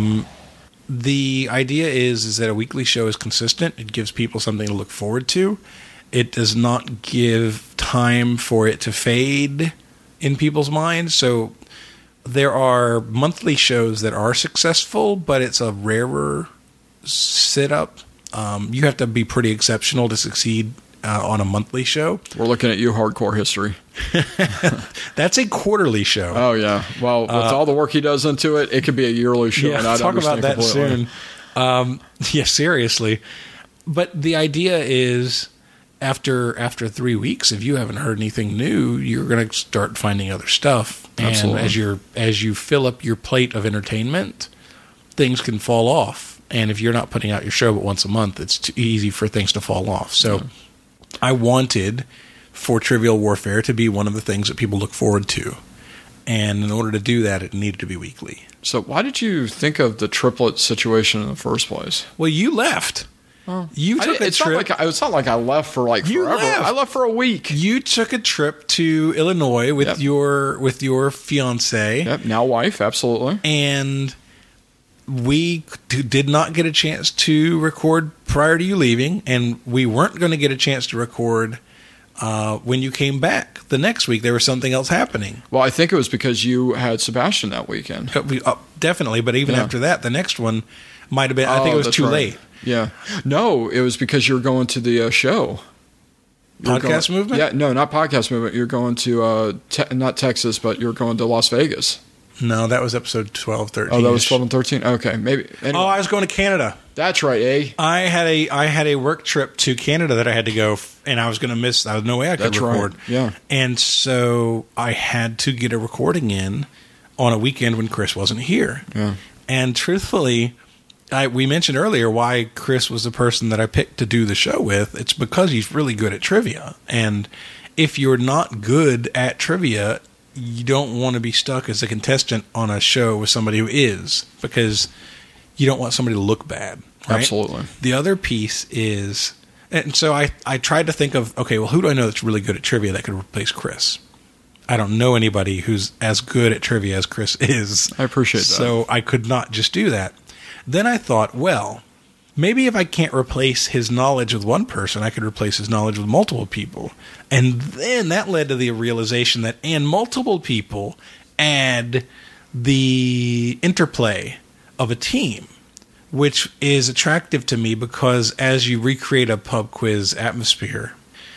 The idea is is that a weekly show is consistent. It gives people something to look forward to. It does not give time for it to fade in people's minds. So there are monthly shows that are successful, but it's a rarer sit up. Um, you have to be pretty exceptional to succeed uh, on a monthly show. We're looking at you, Hardcore History. That's a quarterly show. Oh, yeah. Well, with all the work he does into it, it could be a yearly show. Yeah, and I'd talk about understand that completely. soon. Um, yeah, seriously. But the idea is, after after three weeks, if you haven't heard anything new, you're going to start finding other stuff. And Absolutely. as you're as you fill up your plate of entertainment, things can fall off. And if you're not putting out your show but once a month, it's too easy for things to fall off. So, Yeah. I wanted for Trivial Warfare to be one of the things that people look forward to. And in order to do that, it needed to be weekly. So, why did you think of the triplet situation in the first place? Well, you left. You I took di- a it's trip. Not like I, it's not like I left for like You forever. left. I left for a week. You took a trip to Illinois with Yep. your with your fiance, Yep, now wife, absolutely. and we d- did not get a chance to record prior to you leaving, and we weren't going to get a chance to record uh, when you came back the next week. There was something else happening. Well, I think it was because you had Sebastian that weekend. Uh, we, uh, definitely, but even Yeah. after that, the next one might have been. I think Oh, it was that's too right. late. Yeah. No, it was because you were going to the uh, show. You were Podcast going- movement? Yeah, no, not podcast movement. You're going to uh, te- not Texas, but you're going to Las Vegas. No, that was episode twelve, thirteen. Oh, that was twelve and thirteen. Okay, maybe. Anyway, Oh, I was going to Canada. that's right, eh? I had a I had a work trip to Canada that I had to go, f- and I was going to miss. There was no way I could That's right, record. yeah. and so I had to get a recording in on a weekend when Chris wasn't here. Yeah. And truthfully, I we mentioned earlier why Chris was the person that I picked to do the show with. It's because he's really good at trivia, and if you're not good at trivia, you don't want to be stuck as a contestant on a show with somebody who is, because you don't want somebody to look bad. Right? Absolutely. The other piece is, And so I, I tried to think of, okay, well, who do I know that's really good at trivia that could replace Chris? I don't know anybody who's as good at trivia as Chris is. I appreciate that. So I could not just do that. Then I thought, well, maybe if I can't replace his knowledge with one person, I could replace his knowledge with multiple people. And then that led to the realization that, and multiple people add the interplay of a team, which is attractive to me because as you recreate a pub quiz atmosphere,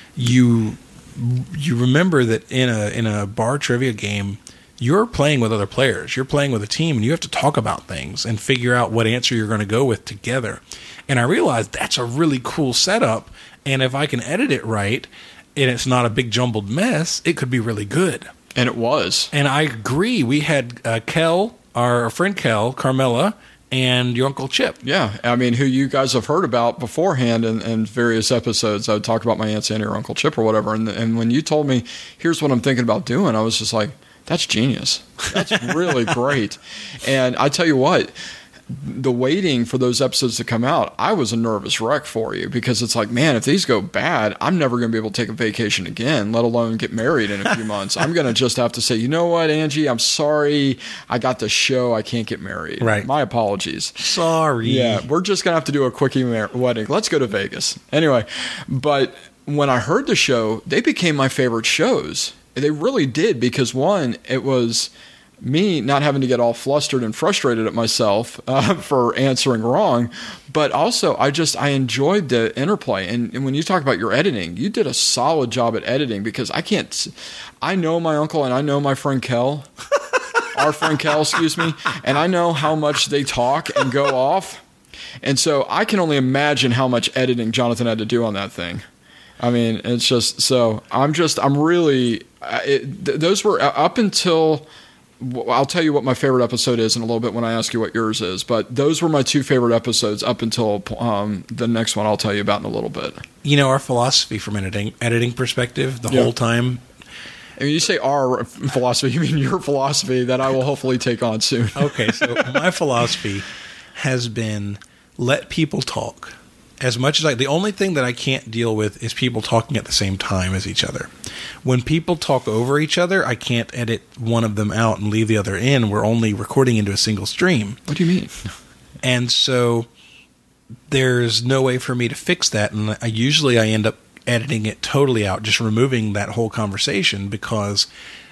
you you remember that in a in a bar trivia game, you're playing with other players. You're playing with a team, and you have to talk about things and figure out what answer you're going to go with together. And I realized that's a really cool setup, and if I can edit it right and it's not a big jumbled mess, it could be really good. And it was. And I agree. We had uh, Kel, our friend Kel, Carmela, and your Uncle Chip. Yeah, I mean, who you guys have heard about beforehand in, in various episodes. I would talk about my Aunt Sandy or Uncle Chip or whatever. And, and when you told me, here's what I'm thinking about doing, I was just like, that's genius. That's really great. And I tell you what, the waiting for those episodes to come out, I was a nervous wreck for you because it's like, man, if these go bad, I'm never going to be able to take a vacation again, let alone get married in a few months. I'm going to just have to say, you know what, Angie, I'm sorry. I got the show. I can't get married. Right. My apologies. Sorry. Yeah, we're just going to have to do a quickie mar- wedding. Let's go to Vegas. Anyway, but when I heard the show, they became my favorite shows. They really did because, one, it was me not having to get all flustered and frustrated at myself uh, for answering wrong, but also I just I enjoyed the interplay. And, and when you talk about your editing, you did a solid job at editing because I can't. I know my uncle and I know my friend Kel, our friend Kel, excuse me, and I know how much they talk and go off, and so I can only imagine how much editing Jonathan had to do on that thing. I mean, it's just so I'm just I'm really it, th- those were up until. I'll tell you what my favorite episode is in a little bit when I ask you what yours is, but those were my two favorite episodes up until um, the next one I'll tell you about in a little bit. You know, our philosophy from an editing, editing perspective the yeah. whole time. And when you say our philosophy, you mean your philosophy that I will hopefully take on soon. Okay, so my philosophy has been let people talk. As much as I, the only thing that I can't deal with is people talking at the same time as each other. When people talk over each other, I can't edit one of them out and leave the other in. We're only recording into a single stream. What do you mean? And so there's no way for me to fix that. And I, usually I end up editing it totally out, just removing that whole conversation because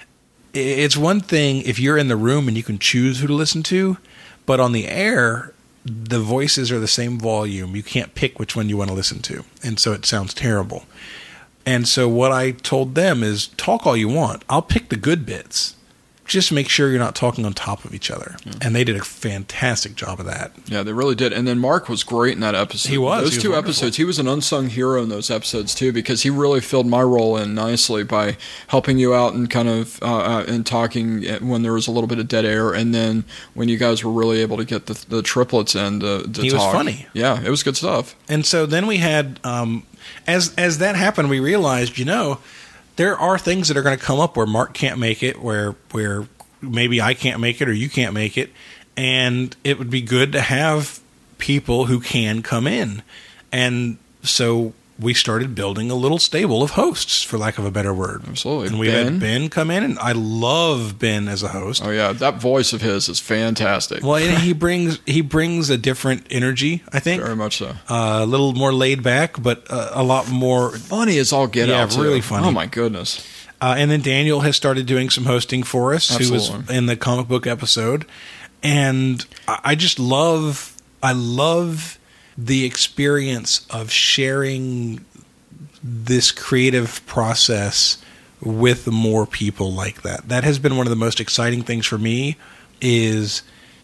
it's one thing if you're in the room and you can choose who to listen to, but on the air, the voices are the same volume. You can't pick which one you want to listen to. And so it sounds terrible. And so what I told them is talk all you want. I'll pick the good bits. Just make sure you're not talking on top of each other. Yeah. And they did a fantastic job of that. Yeah, they really did. And then Mark was great in that episode. He was. Those he was two wonderful. episodes, he was an unsung hero in those episodes too because he really filled my role in nicely by helping you out and kind of uh, uh, and talking when there was a little bit of dead air. And then when you guys were really able to get the, the triplets and uh, the He talk. was funny. Yeah, it was good stuff. And so then we had, um, as as that happened, we realized, you know, there are things that are going to come up where Mark can't make it, where where maybe I can't make it or you can't make it, and it would be good to have people who can come in. And so we started building a little stable of hosts, for lack of a better word. Absolutely. And we Ben? had Ben come in, and I love Ben as a host. Oh yeah, that voice of his is fantastic. Well, and he brings he brings a different energy, I think. Very much so. Uh, a little more laid back, but uh, a lot more Funny as all get Yeah, out. too. really funny. Oh my goodness. Uh, and then Daniel has started doing some hosting for us, Absolutely. who was in the comic book episode. And I I just love, I love the experience of sharing this creative process with more people like that. That has been one of the most exciting things for me, is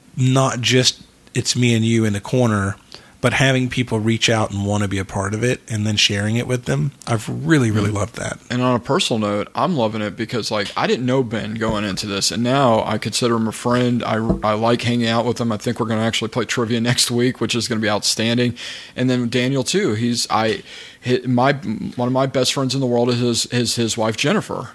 not just it's me and you in the corner, but having people reach out and want to be a part of it and then sharing it with them. I've really, really loved that. And on a personal note, I'm loving it because, like, I didn't know Ben going into this, and now I consider him a friend. I, I like hanging out with him. I think we're going to actually play trivia next week, which is going to be outstanding. And then Daniel too. He's I his, my one of my best friends in the world is his his, his wife Jennifer.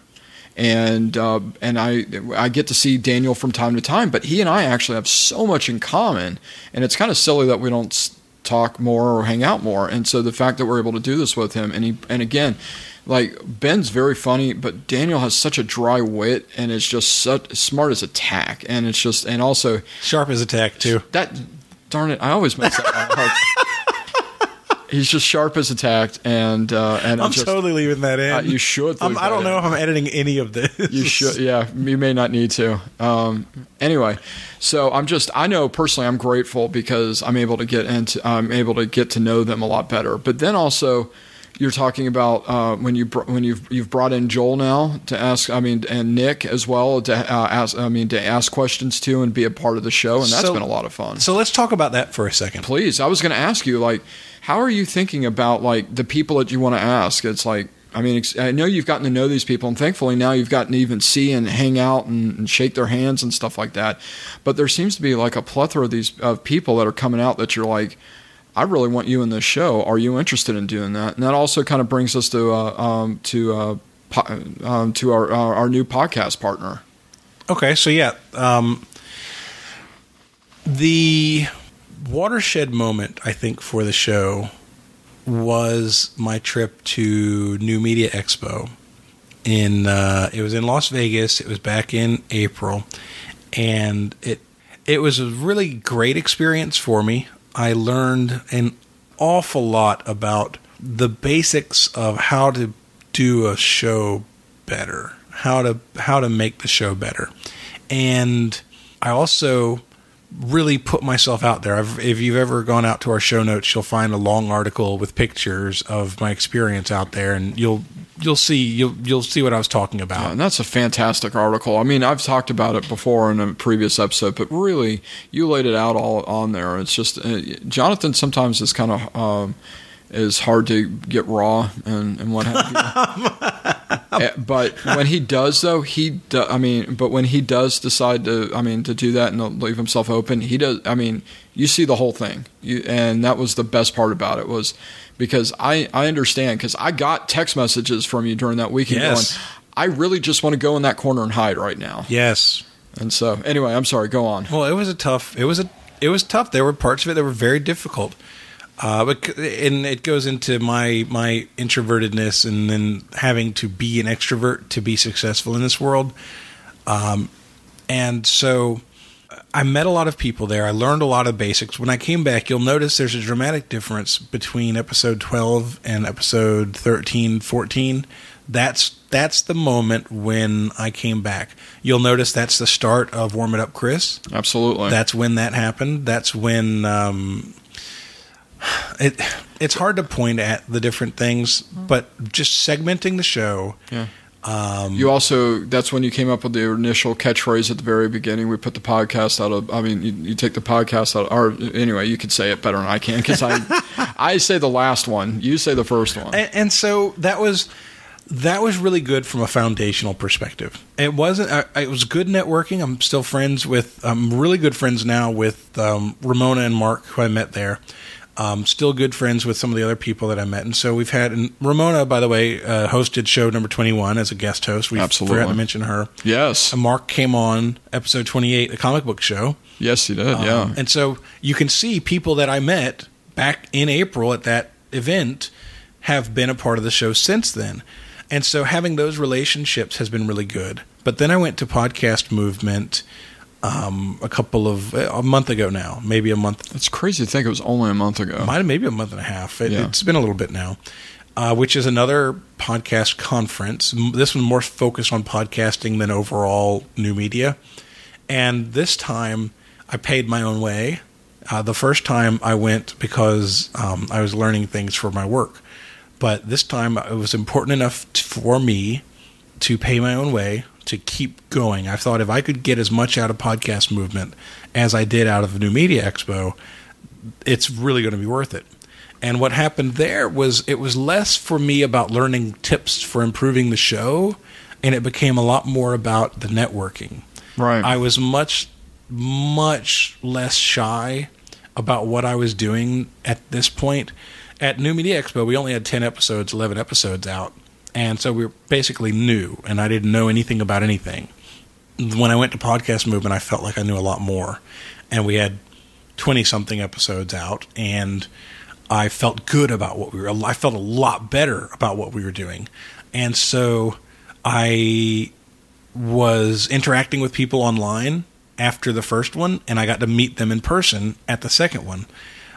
And uh, and I I get to see Daniel from time to time, but he and I actually have so much in common, and it's kind of silly that we don't talk more or hang out more. And so the fact that we're able to do this with him, and he, and again, like Ben's very funny, but Daniel has such a dry wit, and it's just such smart as a tack, and it's just, and also sharp as a tack too. That darn it, I always mess that up. He's just sharp as a tack, and uh, and I'm just, totally leaving that in. Uh, you should. I'm, I don't know in. if I'm editing any of this. You should. Yeah, you may not need to. Um, anyway, so I'm just. I know personally, I'm grateful because I'm able to get into. I'm able to get to know them a lot better. But then also, you're talking about uh, when you when you've you've brought in Joel now to ask. I mean, and Nick as well to uh, ask. I mean, to ask questions to and be a part of the show, and that's so, been a lot of fun. So let's talk about that for a second, please. I was going to ask you like. How are you thinking about like the people that you want to ask? It's like, I mean, I know you've gotten to know these people, and thankfully now you've gotten to even see and hang out and, and shake their hands and stuff like that. But there seems to be like a plethora of these of people that are coming out that you're like, I really want you in this show. Are you interested in doing that? And that also kind of brings us to uh, um, to uh, po- um, to our, our our new podcast partner. Okay, so yeah, um, the watershed moment, I think, for the show was my trip to New Media Expo. In uh, it was in Las Vegas. It was back in April, and it it was a really great experience for me. I learned an awful lot about the basics of how to do a show better, how to how to make the show better, and I also really put myself out there. I've, if you've ever gone out to our show notes, you'll find a long article with pictures of my experience out there, and you'll you'll see you'll you'll see what I was talking about. Yeah, and that's a fantastic article. I mean, I've talked about it before in a previous episode, but really, you laid it out all on there. It's just uh, Jonathan sometimes is kind of um, is hard to get raw and, and what have you. But when he does, though, he do, I mean, but when he does decide to, I mean, to do that and leave himself open, he does. I mean, you see the whole thing, you, and that was the best part about it was because I I understand because I got text messages from you during that weekend yes. going, I really just want to go in that corner and hide right now. Yes. And so, anyway, I'm sorry. Go on. Well, it was a tough. It was a. It was tough. There were parts of it that were very difficult. Uh, but and it goes into my my introvertedness and then having to be an extrovert to be successful in this world. Um, and so I met a lot of people there. I learned a lot of basics. When I came back, you'll notice there's a dramatic difference between episode twelve and episode thirteen, fourteen. That's that's the moment when I came back. You'll notice that's the start of Warm It Up, Chris. Absolutely. That's when that happened. That's when um, it. It's hard to point at the different things, but just segmenting the show. Yeah. Um, you also, that's when you came up with the initial catchphrase at the very beginning. We put the podcast out of, I mean, you, you take the podcast out, or anyway, you could say it better than I can because I, I say the last one, you say the first one. And, and so that was, that was really good from a foundational perspective. It wasn't, uh, it was good networking. I'm still friends with, I'm really good friends now with um, Ramona and Mark, who I met there. Um, still good friends with some of the other people that I met. And so we've had, and Ramona, by the way, uh, hosted show number twenty-one as a guest host. We forgot to mention her. Yes. And Mark came on episode twenty-eight, the comic book show. Yes, he did, um, yeah. And so you can see people that I met back in April at that event have been a part of the show since then. And so having those relationships has been really good. But then I went to Podcast Movement Um, a couple of a month ago now, maybe a month. It's crazy to think it was only a month ago. Might have maybe a month and a half. It, yeah. It's been a little bit now, uh, which is another podcast conference. This one more focused on podcasting than overall new media. And this time, I paid my own way. Uh, the first time I went because um, I was learning things for my work, but this time it was important enough t- for me to pay my own way. To keep going. I thought if I could get as much out of Podcast Movement as I did out of the New Media Expo, it's really going to be worth it. And what happened there was it was less for me about learning tips for improving the show, and it became a lot more about the networking. Right. I was much, much less shy about what I was doing at this point. At New Media Expo, we only had ten episodes, eleven episodes out. And so we were basically new, and I didn't know anything about anything. When I went to Podcast Movement, I felt like I knew a lot more. And we had twenty-something episodes out, and I felt good about what we were. I felt a lot better about what we were doing, and so I was interacting with people online after the first one, and I got to meet them in person at the second one.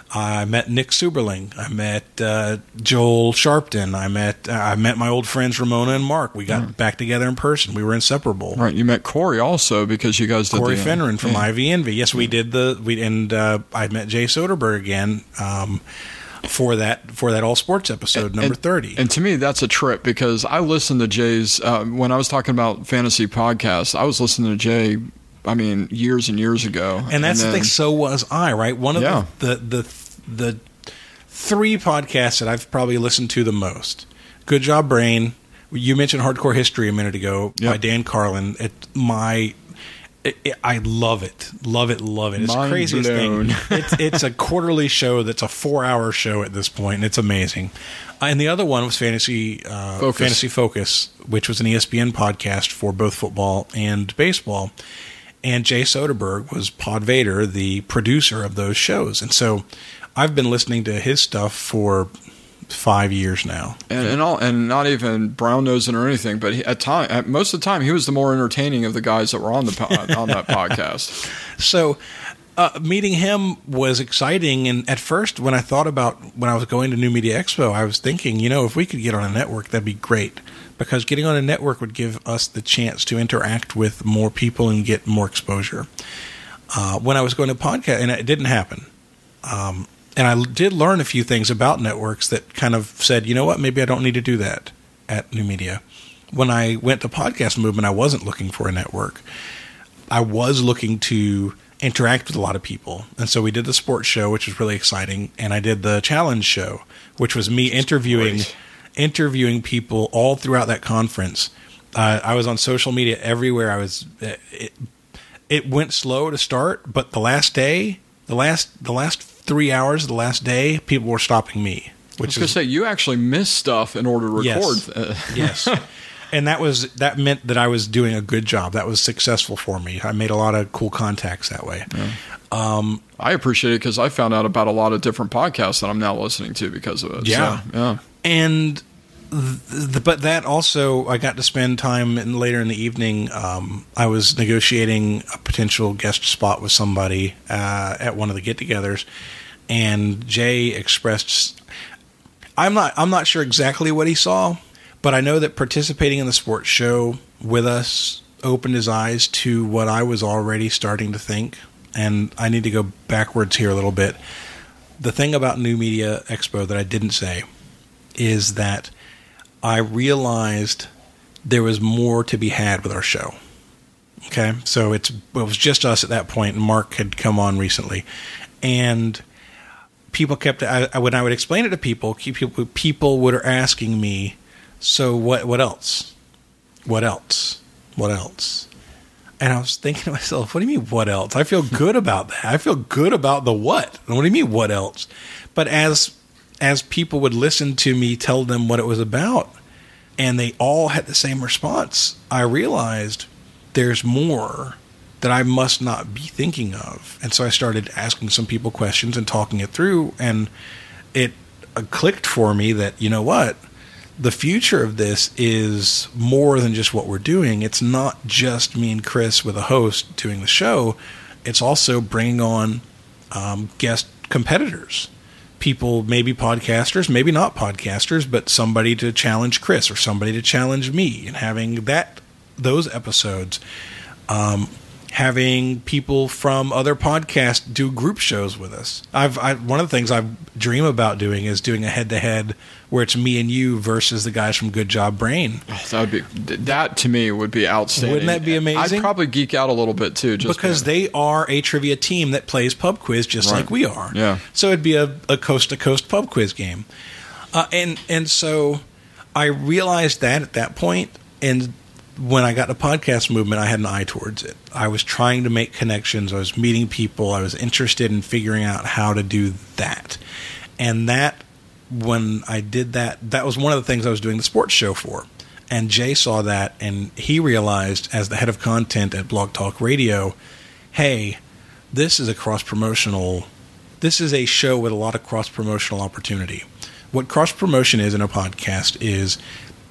I met Nick Suberling. I met uh, Joel Sharpton. I met uh, I met my old friends Ramona and Mark. We got mm. back together in person. We were inseparable. Right. You met Corey also because you guys did Corey the, Fennerin from yeah. I V Envy. Yes, we did the we and uh, I met Jay Soderberg again um, for that for that all sports episode and, number and, thirty. And to me, that's a trip because I listened to Jay's uh, when I was talking about fantasy podcasts. I was listening to Jay. I mean, years and years ago. And that's and then, the thing. So was I, right? One of yeah. the, the the the three podcasts that I've probably listened to the most. Good Job Brain. You mentioned Hardcore History a minute ago yep. by Dan Carlin. It my it, it, I love it, love it, love it. It's Mind the craziest blown. thing. It's, it's a quarterly show that's a four-hour show at this point, and it's amazing. Uh, and the other one was Fantasy uh, Focus. Fantasy Focus, which was an E S P N podcast for both football and baseball. And Jay Soderberg was Pod Vader, the producer of those shows. And so I've been listening to his stuff for five years now. And and, all, and not even brown nosing or anything, but he, at time at most of the time he was the more entertaining of the guys that were on the po- on that podcast. So uh, meeting him was exciting. And at first, when I thought about when I was going to New Media Expo, I was thinking, you know, if we could get on a network, that'd be great. Because getting on a network would give us the chance to interact with more people and get more exposure. Uh, when I was going to podcast, and it didn't happen. Um, and I did learn a few things about networks that kind of said, you know what, maybe I don't need to do that at New Media. When I went to Podcast Movement, I wasn't looking for a network. I was looking to interact with a lot of people. And so we did the sports show, which was really exciting. And I did the challenge show, which was me interviewing... Great. interviewing people all throughout that conference. Uh, I was on social media everywhere. I was. It, it went slow to start, but the last day, the last the last three hours, the last day, people were stopping me. Which I was going to say you actually missed stuff in order to record. Yes, yes. And that was that meant that I was doing a good job. That was successful for me. I made a lot of cool contacts that way. Yeah. Um, I appreciate it because I found out about a lot of different podcasts that I'm now listening to because of it. Yeah, so, yeah. And the, but that also, I got to spend time in, later in the evening. Um, I was negotiating a potential guest spot with somebody uh, at one of the get-togethers, and Jay expressed. I'm not. I'm not sure exactly what he saw, but I know that participating in the sports show with us opened his eyes to what I was already starting to think. And I need to go backwards here a little bit. The thing about New Media Expo that I didn't say is that I realized there was more to be had with our show. Okay, so it's it was just us at that point, and Mark had come on recently, and people kept I, when I would explain it to people, people people were asking me, "So what? What else? What else? What else?" And I was thinking to myself, "What do you mean? What else? I feel good about that. I feel good about the what. And what do you mean? What else?" But as as people would listen to me tell them what it was about, and they all had the same response, I realized there's more that I must not be thinking of. And so I started asking some people questions and talking it through, and it uh, clicked for me that, you know what? The future of this is more than just what we're doing. It's not just me and Chris with a host doing the show. It's also bringing on um, guest competitors. People, maybe podcasters, maybe not podcasters, but somebody to challenge Chris or somebody to challenge me, and having that those episodes, um, having people from other podcasts do group shows with us. I've I, one of the things I dream about doing is doing a head-to-head where it's me and you versus the guys from Good Job Brain. Oh, that would be that to me would be outstanding. Wouldn't that be amazing? I'd probably geek out a little bit too, just because being. they are a trivia team that plays pub quiz just Right. like we are. Yeah. So it'd be a, a coast-to-coast pub quiz game, uh, and and so I realized that at that point, and when I got to Podcast Movement, I had an eye towards it. I was trying to make connections. I was meeting people. I was interested in figuring out how to do that. And that, when I did that, that was one of the things I was doing the sports show for. And Jay saw that, and he realized, as the head of content at Blog Talk Radio, hey, this is a cross-promotional, this is a show with a lot of cross-promotional opportunity. What cross-promotion is in a podcast is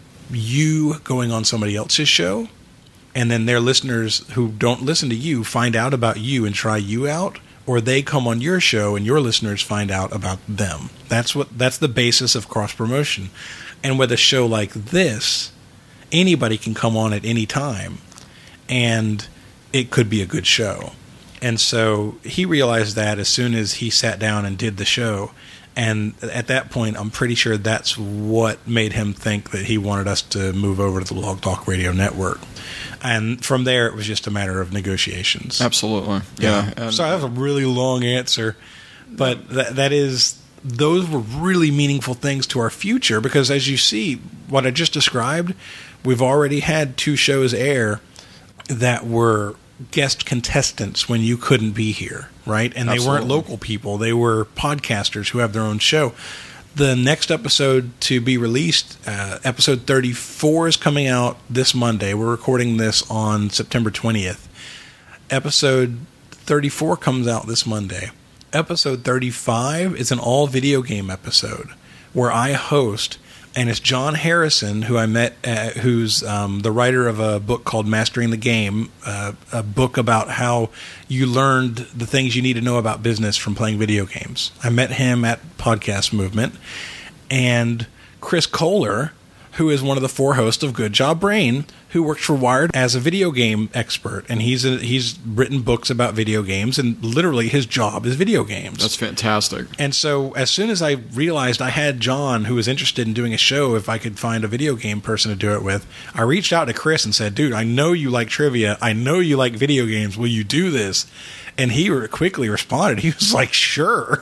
you going on somebody else's show, and then their listeners who don't listen to you find out about you and try you out, or they come on your show and your listeners find out about them. That's what that's the basis of cross-promotion. And with a show like this, anybody can come on at any time, and it could be a good show. And so he realized that as soon as he sat down and did the show. And at that point, I'm pretty sure that's what made him think that he wanted us to move over to the Blog Talk Radio Network. And from there, it was just a matter of negotiations. Absolutely. Yeah. yeah. Sorry, that was a really long answer. But that, that is, those were really meaningful things to our future because as you see, what I just described, we've already had two shows air that were guest contestants when you couldn't be here, right? And Absolutely. They weren't local people. They were podcasters who have their own show. The next episode to be released, uh, episode thirty-four, is coming out this Monday. We're recording this on September twentieth. Episode thirty-four comes out this Monday. Episode thirty-five is an all-video game episode where I host, and it's John Harrison, who I met, uh, who's um, the writer of a book called Mastering the Game, uh, a book about how you learned the things you need to know about business from playing video games. I met him at Podcast Movement. And Chris Kohler, who is one of the four hosts of Good Job Brain, who works for Wired as a video game expert. And he's a, he's written books about video games, and literally his job is video games. That's fantastic. And so as soon as I realized I had John, who was interested in doing a show, if I could find a video game person to do it with, I reached out to Chris and said, dude, I know you like trivia. I know you like video games. Will you do this? And he quickly responded. He was like, sure.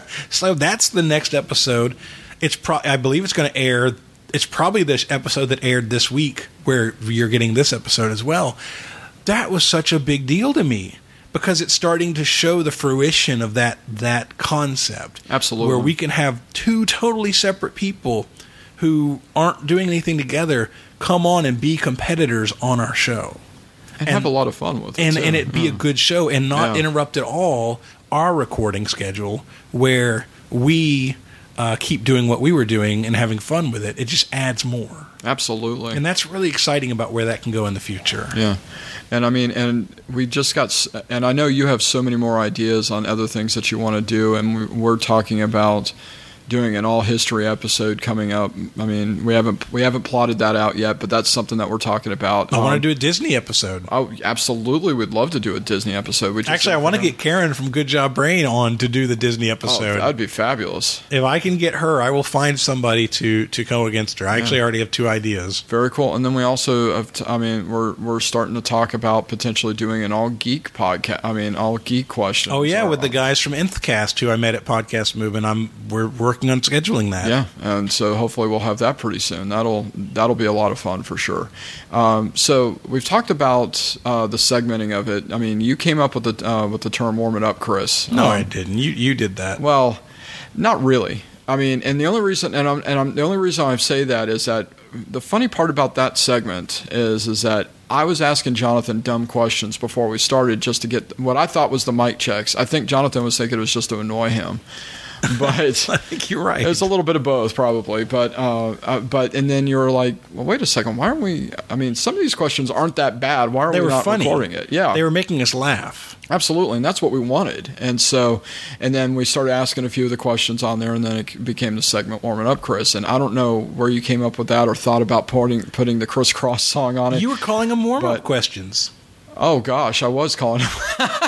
So that's the next episode. It's pro- I believe it's going to air. It's probably this episode that aired this week where you're getting this episode as well. That was such a big deal to me because it's starting to show the fruition of that that concept. Absolutely. Where we can have two totally separate people who aren't doing anything together come on and be competitors on our show. And, and have a lot of fun with it. And, too. and it be yeah. a good show and not yeah. interrupt at all our recording schedule where we... Uh, keep doing what we were doing and having fun with it. It just adds more. Absolutely. And that's really exciting about where that can go in the future. Yeah. And I mean, and we just got, and I know you have so many more ideas on other things that you want to do, and we're talking about doing an all history episode coming up. I mean, we haven't we haven't plotted that out yet, but that's something that we're talking about. I um, want to do a Disney episode. I absolutely would love to do a Disney episode. We just, Actually, I want to get Karen from Good Job Brain on to do the Disney episode. Oh, that'd be fabulous. If I can get her, I will find somebody to, to go against her. I actually yeah. already have two ideas. Very cool. And then we also have, t- I mean, we're we're starting to talk about potentially doing an all geek podcast. I mean, all geek questions. Oh yeah, or, with the guys from Nthcast who I met at Podcast Movement. I'm we're working on scheduling that. Yeah, and so hopefully we'll have that pretty soon. That'll that'll be a lot of fun for sure. Um, so we've talked about uh, the segmenting of it. I mean, you came up with the uh, with the term "warm it up," Chris. No, um, I didn't. You you did that. Well, not really. I mean, and the only reason, and I'm, and I'm, the only reason I say that is that the funny part about that segment is is that I was asking Jonathan dumb questions before we started just to get what I thought was the mic checks. I think Jonathan was thinking it was just to annoy him. But I think you're right. It's a little bit of both, probably. But uh, uh, but and then you're like, well, wait a second. Why aren't we? I mean, some of these questions aren't that bad. Why are they we were not funny. recording it? Yeah, they were making us laugh. Absolutely, and that's what we wanted. And so, and then we started asking a few of the questions on there, and then it became the segment "Warming Up, Chris." And I don't know where you came up with that or thought about putting putting the Criss Cross song on it. You were calling them warm up but, questions. Oh gosh, I was calling them.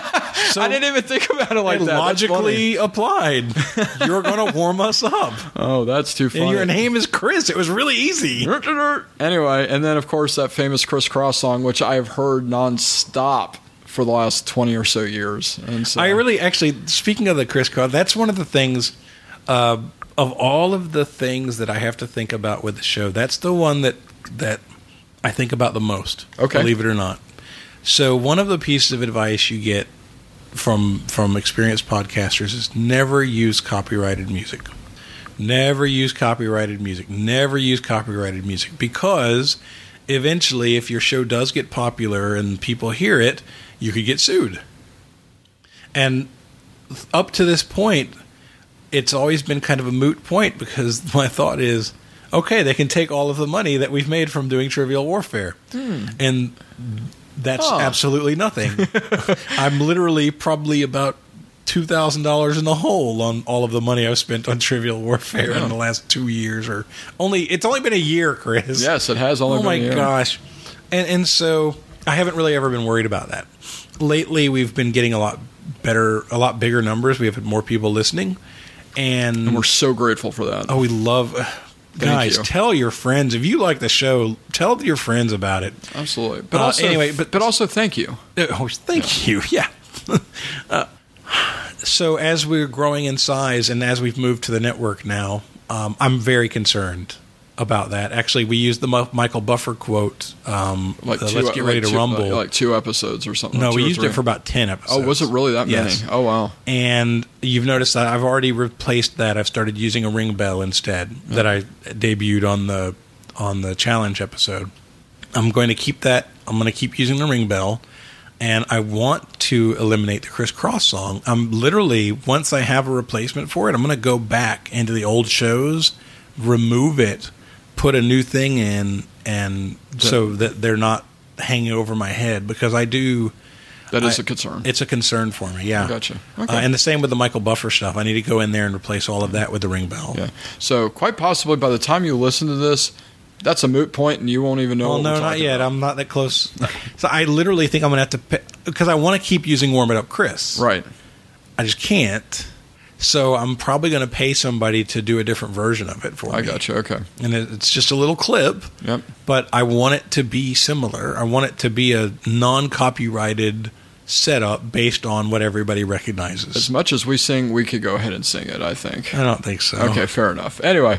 So I didn't even think about it like that. Logically applied. You're going to warm us up. Oh, that's too funny. And your name is Chris. It was really easy. Anyway, and then of course that famous Criss Cross song, which I have heard nonstop for the last twenty or so years. And so, I really, actually, speaking of the Criss Cross, that's one of the things, uh, of all of the things that I have to think about with the show, that's the one that that I think about the most. Okay. Believe it or not. So one of the pieces of advice you get from from experienced podcasters is never use copyrighted music. Never use copyrighted music. Never use copyrighted music because eventually if your show does get popular and people hear it, you could get sued. And up to this point, it's always been kind of a moot point because my thought is, okay, they can take all of the money that we've made from doing Trivial Warfare. Hmm. And that's huh. absolutely nothing. I'm literally probably about two thousand dollars in the hole on all of the money I've spent on Trivial Warfare yeah. in the last two years. Or only It's only been a year, Chris. Yes, it has only oh been a year. Oh, my gosh. And, and so I haven't really ever been worried about that. Lately, we've been getting a lot better, a lot bigger numbers. We have had more people listening. And, and we're so grateful for that. Oh, we love... Guys, you. tell your friends. If you like the show, tell your friends about it. Absolutely. But uh, also, anyway, but, but also thank you. Oh, thank you. Yeah. uh, so as we're growing in size and as we've moved to the network now, um, I'm very concerned about that. Actually, we used the M- Michael Buffer quote, um, like the two, Let's Get Ready like to two, Rumble. Like two episodes or something. No, like we two used it for about ten episodes. Oh, was it really that many? Yes. Oh, wow. And you've noticed that I've already replaced that. I've started using a ring bell instead yeah. that I debuted on the on the challenge episode. I'm going to keep that. I'm going to keep using the ring bell. And I want to eliminate the Criss Cross song. I'm literally, once I have a replacement for it, I'm going to go back into the old shows, remove it, put a new thing in, and the, so that they're not hanging over my head, because I do... That is I, a concern. It's a concern for me, yeah. I gotcha. Okay. Uh, and the same with the Michael Buffer stuff. I need to go in there and replace all of that with the ring bell. Yeah. So quite possibly by the time you listen to this, that's a moot point, and you won't even know. Well, what no, we're not yet. about. I'm not that close. So I literally think I'm going to have to... Because I want to keep using Warm It Up Chris. Right. I just can't. So I'm probably going to pay somebody to do a different version of it for I me. got you. Okay. And it, it's just a little clip. Yep. But I want it to be similar. I want it to be a non-copyrighted setup based on what everybody recognizes. As much as we sing, we could go ahead and sing it, I think. I don't think so. Okay, fair enough. Anyway,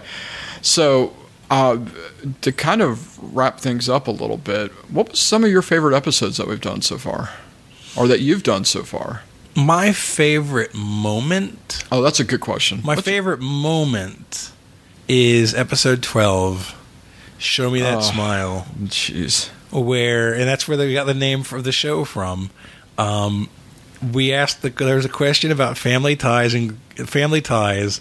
so uh, to kind of wrap things up a little bit, what was some of your favorite episodes that we've done so far? Or that you've done so far? My favorite moment... Oh, that's a good question. My What's favorite moment is episode twelve, Show Me That oh, Smile. Jeez. Where, and that's where they got the name for the show from. Um, we asked, the, there was a question about family ties and family ties,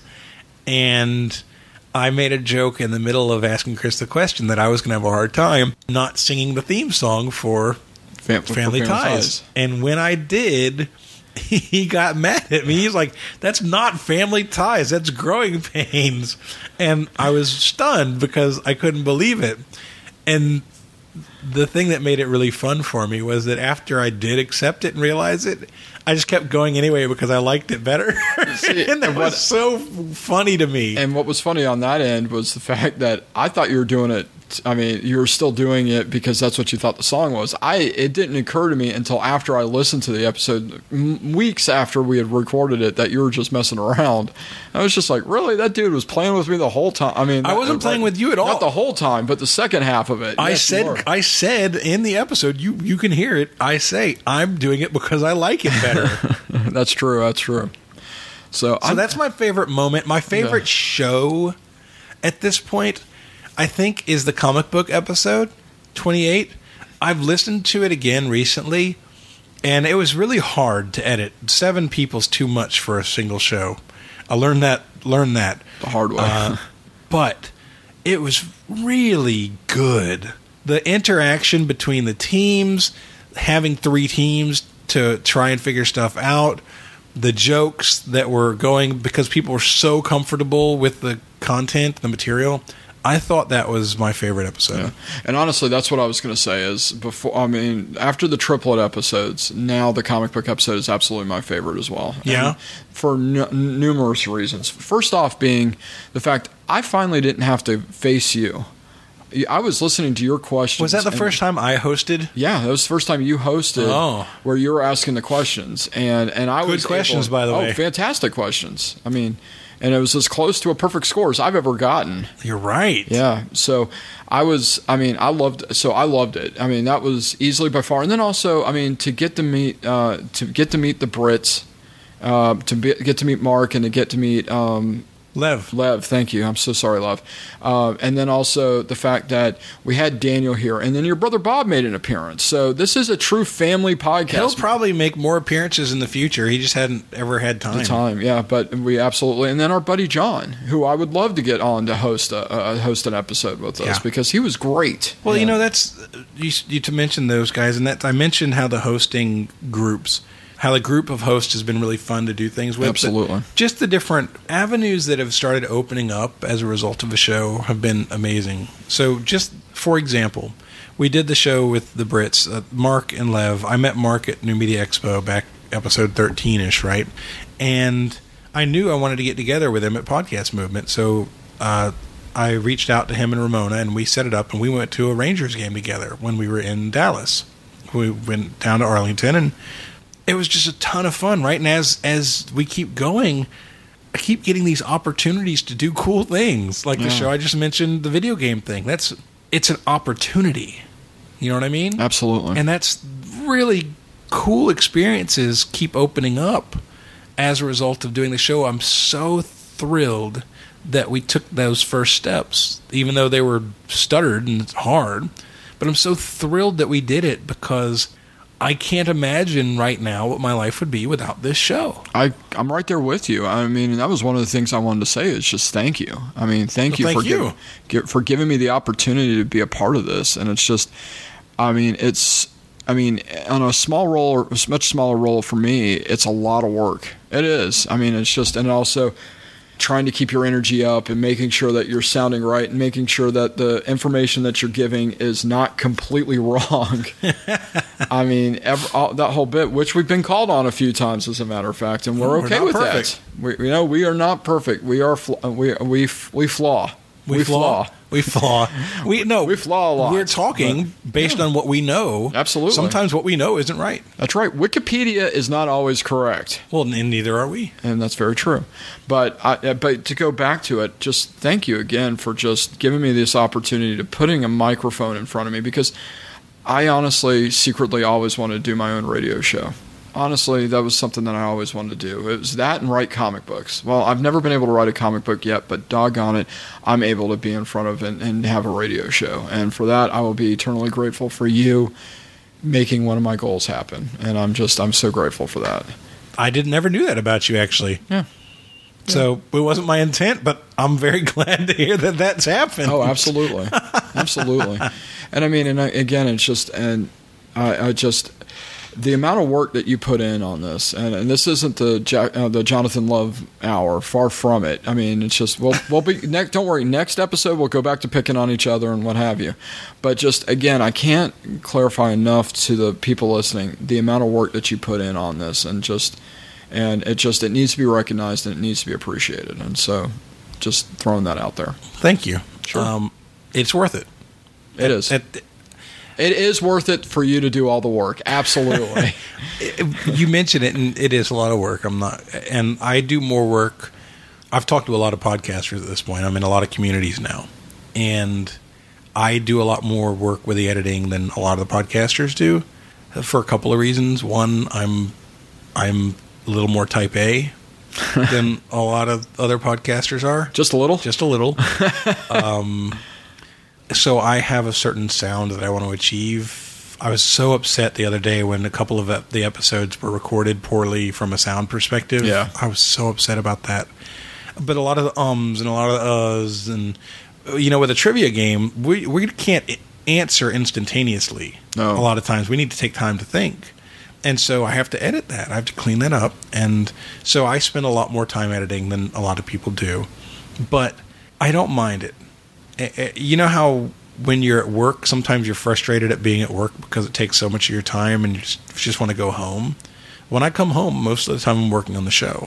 and I made a joke in the middle of asking Chris the question that I was going to have a hard time not singing the theme song for Fam- Family, for family ties. ties. And when I did, he got mad at me. He's like, that's not Family Ties. That's Growing Pains. And I was stunned because I couldn't believe it. And the thing that made it really fun for me was that after I did accept it and realize it, I just kept going anyway because I liked it better. See, and that and was what, so funny to me. And what was funny on that end was the fact that I thought you were doing it. I mean, you were still doing it because that's what you thought the song was. I It didn't occur to me until after I listened to the episode, m- weeks after we had recorded it, that you were just messing around. I was just like, really? That dude was playing with me the whole time. I mean, I wasn't that, playing like, with you at all. Not the whole time, but the second half of it. I yes, said, I said in the episode, you you can hear it. I say I'm doing it because I like it better. That's true. That's true. So, so I'm, that's my favorite moment. My favorite yeah. show at this point, I think, is the comic book episode, twenty-eight. I've listened to it again recently, and it was really hard to edit. Seven people's too much for a single show. I learned that learned that the hard way. Uh, but it was really good. The interaction between the teams, having three teams to try and figure stuff out, the jokes that were going because people were so comfortable with the content, the material. I thought that was my favorite episode. Yeah. And honestly, that's what I was going to say is before, I mean, after the triplet episodes, now the comic book episode is absolutely my favorite as well. Yeah. And for n- numerous reasons. First off being the fact I finally didn't have to face you. I was listening to your questions. Was that the and, first time I hosted? Yeah, that was the first time you hosted oh. where you were asking the questions. And, and I Good was questions, able, by the oh, way. Oh, fantastic questions. I mean, and it was as close to a perfect score as I've ever gotten. You're right. Yeah. So I was, I mean, I loved, so I loved it. I mean, that was easily by far. And then also, I mean, to get to meet, uh, to get to meet the Brits, uh, to be, get to meet Mark and to get to meet, um, Lev. Lev, thank you. I'm so sorry, Lev. Uh, and then also the fact that we had Daniel here, and then your brother Bob made an appearance. So this is a true family podcast. He'll probably make more appearances in the future. He just hadn't ever had time. The time, yeah. But we absolutely, and then our buddy John, who I would love to get on to host a uh, host an episode with us Yeah. because he was great. Well, Yeah. you know, that's you, you to mention those guys, and that I mentioned how the hosting groups, how the group of hosts has been really fun to do things with. Absolutely. But just the different avenues that have started opening up as a result of the show have been amazing. So, just for example, we did the show with the Brits, uh, Mark and Lev. I met Mark at New Media Expo back episode thirteen-ish, right? And I knew I wanted to get together with him at Podcast Movement, so uh, I reached out to him and Ramona, and we set it up, and we went to a Rangers game together when we were in Dallas. We went down to Arlington, and it was just a ton of fun, right? And as as we keep going, I keep getting these opportunities to do cool things, like Yeah. the show I just mentioned, the video game thing. That's it's an opportunity. You know what I mean? Absolutely. And that's really cool experiences keep opening up as a result of doing the show. I'm so thrilled that we took those first steps, even though they were stuttered and it's hard. But I'm so thrilled that we did it because I can't imagine right now what my life would be without this show. I, I'm right there with you. I mean, that was one of the things I wanted to say is just thank you. I mean, thank you Well, for thank you. Give, give, for giving me the opportunity to be a part of this. And it's just, I mean, it's, I mean, on a small role, or a much smaller role for me, it's a lot of work. It is. I mean, it's just, and also trying to keep your energy up and making sure that you're sounding right and making sure that the information that you're giving is not completely wrong. I mean, every, all, that whole bit, which we've been called on a few times, as a matter of fact, and we're We're okay not with perfect. that. We, you know, we are not perfect. We are fl- we we we flaw. We, flaw. We flaw. We no. We flaw a lot. We're talking based on what we know. Absolutely. Sometimes what we know isn't right. That's right. Wikipedia is not always correct. Well, and neither are we. And that's very true. But I, but to go back to it, just thank you again for just giving me this opportunity to putting a microphone in front of me, because I honestly secretly always wanted to do my own radio show. Honestly, that was something that I always wanted to do. It was that and write comic books. Well, I've never been able to write a comic book yet, but doggone it, I'm able to be in front of and, and have a radio show. And for that, I will be eternally grateful for you making one of my goals happen. And I'm just, I'm so grateful for that. I did never knew that about you, actually. Yeah. So it wasn't my intent, but I'm very glad to hear that that's happened. Oh, absolutely, absolutely. And I mean, and I, again, it's just, and I, I just, the amount of work that you put in on this, and, and this isn't the Jack, uh, the Jonathan Love hour, far from it. I mean, it's just, we'll, we'll be next. Don't worry, next episode we'll go back to picking on each other and what have you. But just again, I can't clarify enough to the people listening the amount of work that you put in on this, and just, and it just, it needs to be recognized and it needs to be appreciated. And so, just throwing that out there. Thank you. Sure. Um, it's worth it. It is. It, It is worth it for you to do all the work. Absolutely. it, you mentioned it, and it is a lot of work. I'm not, and I do more work. I've talked to a lot of podcasters at this point. I'm in a lot of communities now, and I do a lot more work with the editing than a lot of the podcasters do, for a couple of reasons. One, I'm I'm a little more type A than a lot of other podcasters are. Just a little? Just a little. um, so I have a certain sound that I want to achieve. I was so upset the other day when a couple of the episodes were recorded poorly from a sound perspective. Yeah. I was so upset about that. But a lot of the ums and a lot of the uhs, and, you know, with a trivia game, we we can't answer instantaneously. No. A lot of times we need to take time to think. And so I have to edit that. I have to clean that up. And so I spend a lot more time editing than a lot of people do. But I don't mind it. You know how when you're at work, sometimes you're frustrated at being at work because it takes so much of your time and you just, you just want to go home? When I come home, most of the time I'm working on the show.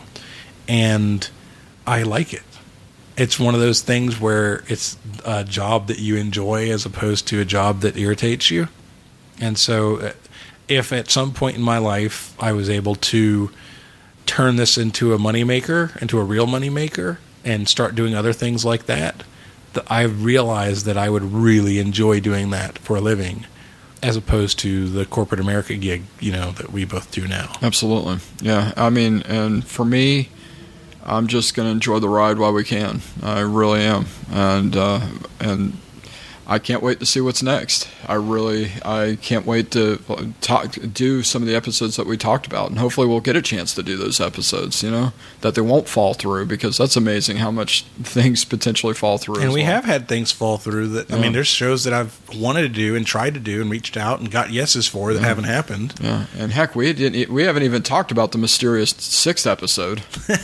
And I like it. It's one of those things where it's a job that you enjoy as opposed to a job that irritates you. And so if at some point in my life I was able to turn this into a moneymaker, into a real moneymaker, and start doing other things like that, I realized that I would really enjoy doing that for a living, as opposed to the corporate America gig, you know, that we both do now. Absolutely. Yeah. I mean, and for me, I'm just going to enjoy the ride while we can. I really am, and uh, and I can't wait to see what's next. I really, I can't wait to talk, do some of the episodes that we talked about, and hopefully we'll get a chance to do those episodes. You know, that they won't fall through, because that's amazing how much things potentially fall through. And we well. have had things fall through. That I yeah. mean, there's shows that I've wanted to do and tried to do and reached out and got yeses for that yeah. haven't happened. Yeah, and heck, we didn't. We haven't even talked about the mysterious sixth episode.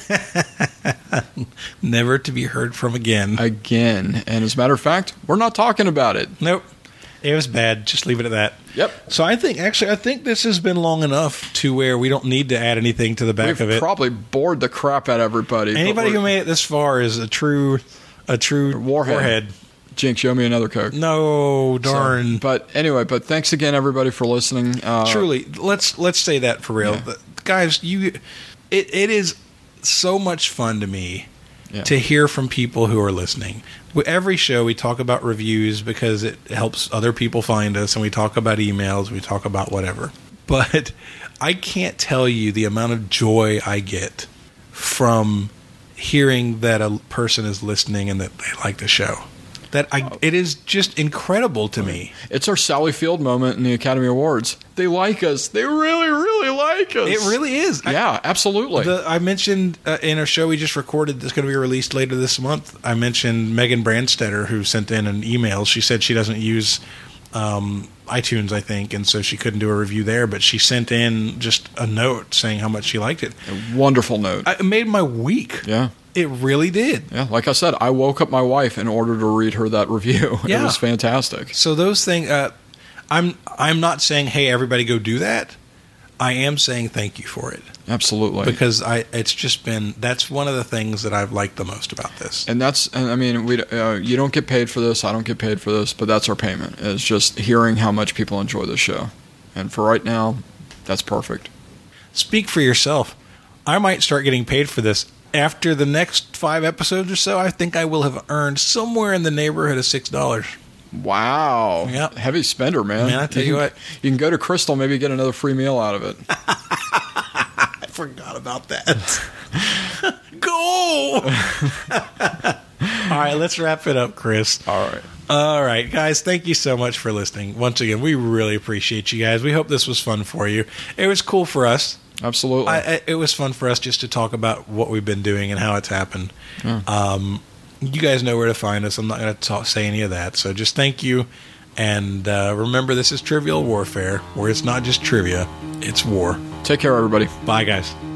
Never to be heard from again. Again, and as a matter of fact, we're not talking about it. Nope. It was bad. Just leave it at that. Yep. So I think, actually, I think this has been long enough to where we don't need to add anything to the back We've of it. probably bored the crap out of everybody. Anybody who made it this far is a true, a true warhead. warhead. Jinx, show me another Coke. No, darn. So, but anyway, but thanks again, everybody, for listening. Uh, Truly, let's let's say that for real, Yeah. guys. You, it it is so much fun to me. Yeah. To hear from people who are listening. Every show we talk about reviews because it helps other people find us, and we talk about emails, we talk about whatever. But I can't tell you the amount of joy I get from hearing that a person is listening and that they like the show. That I, it is just incredible to me. It's our Sally Field moment in the Academy Awards. They like us. They really, really like us. It really is. Yeah, absolutely. The, I mentioned uh, in a show we just recorded that's going to be released later this month, I mentioned Megan Brandstetter, who sent in an email. She said she doesn't use um, iTunes, I think, and so she couldn't do a review there, but she sent in just a note saying how much she liked it. A wonderful note. I, it made my week. Yeah. It really did. Yeah, like I said, I woke up my wife in order to read her that review. Yeah. It was fantastic. So those things, uh, I'm I'm not saying, hey, everybody go do that. I am saying thank you for it. Absolutely. Because I, it's just been, that's one of the things that I've liked the most about this. And that's, and I mean, we uh, you don't get paid for this, I don't get paid for this, but that's our payment. It's just hearing how much people enjoy the show. And for right now, that's perfect. Speak for yourself. I might start getting paid for this. After the next five episodes or so, I think I will have earned somewhere in the neighborhood of six dollars. Wow. Yep. Heavy spender, man. Man, I tell you can, what. You can go to Crystal, maybe get another free meal out of it. I forgot about that. Go! All right, let's wrap it up, Chris. All right. All right, guys, thank you so much for listening. Once again, we really appreciate you guys. We hope this was fun for you. It was cool for us. Absolutely. I, I, it was fun for us just to talk about what we've been doing and how it's happened. Yeah. Um, you guys know where to find us. I'm not going to say any of that. So just thank you. And uh, remember, this is Trivial Warfare, where it's not just trivia, it's war. Take care, everybody. Bye, guys.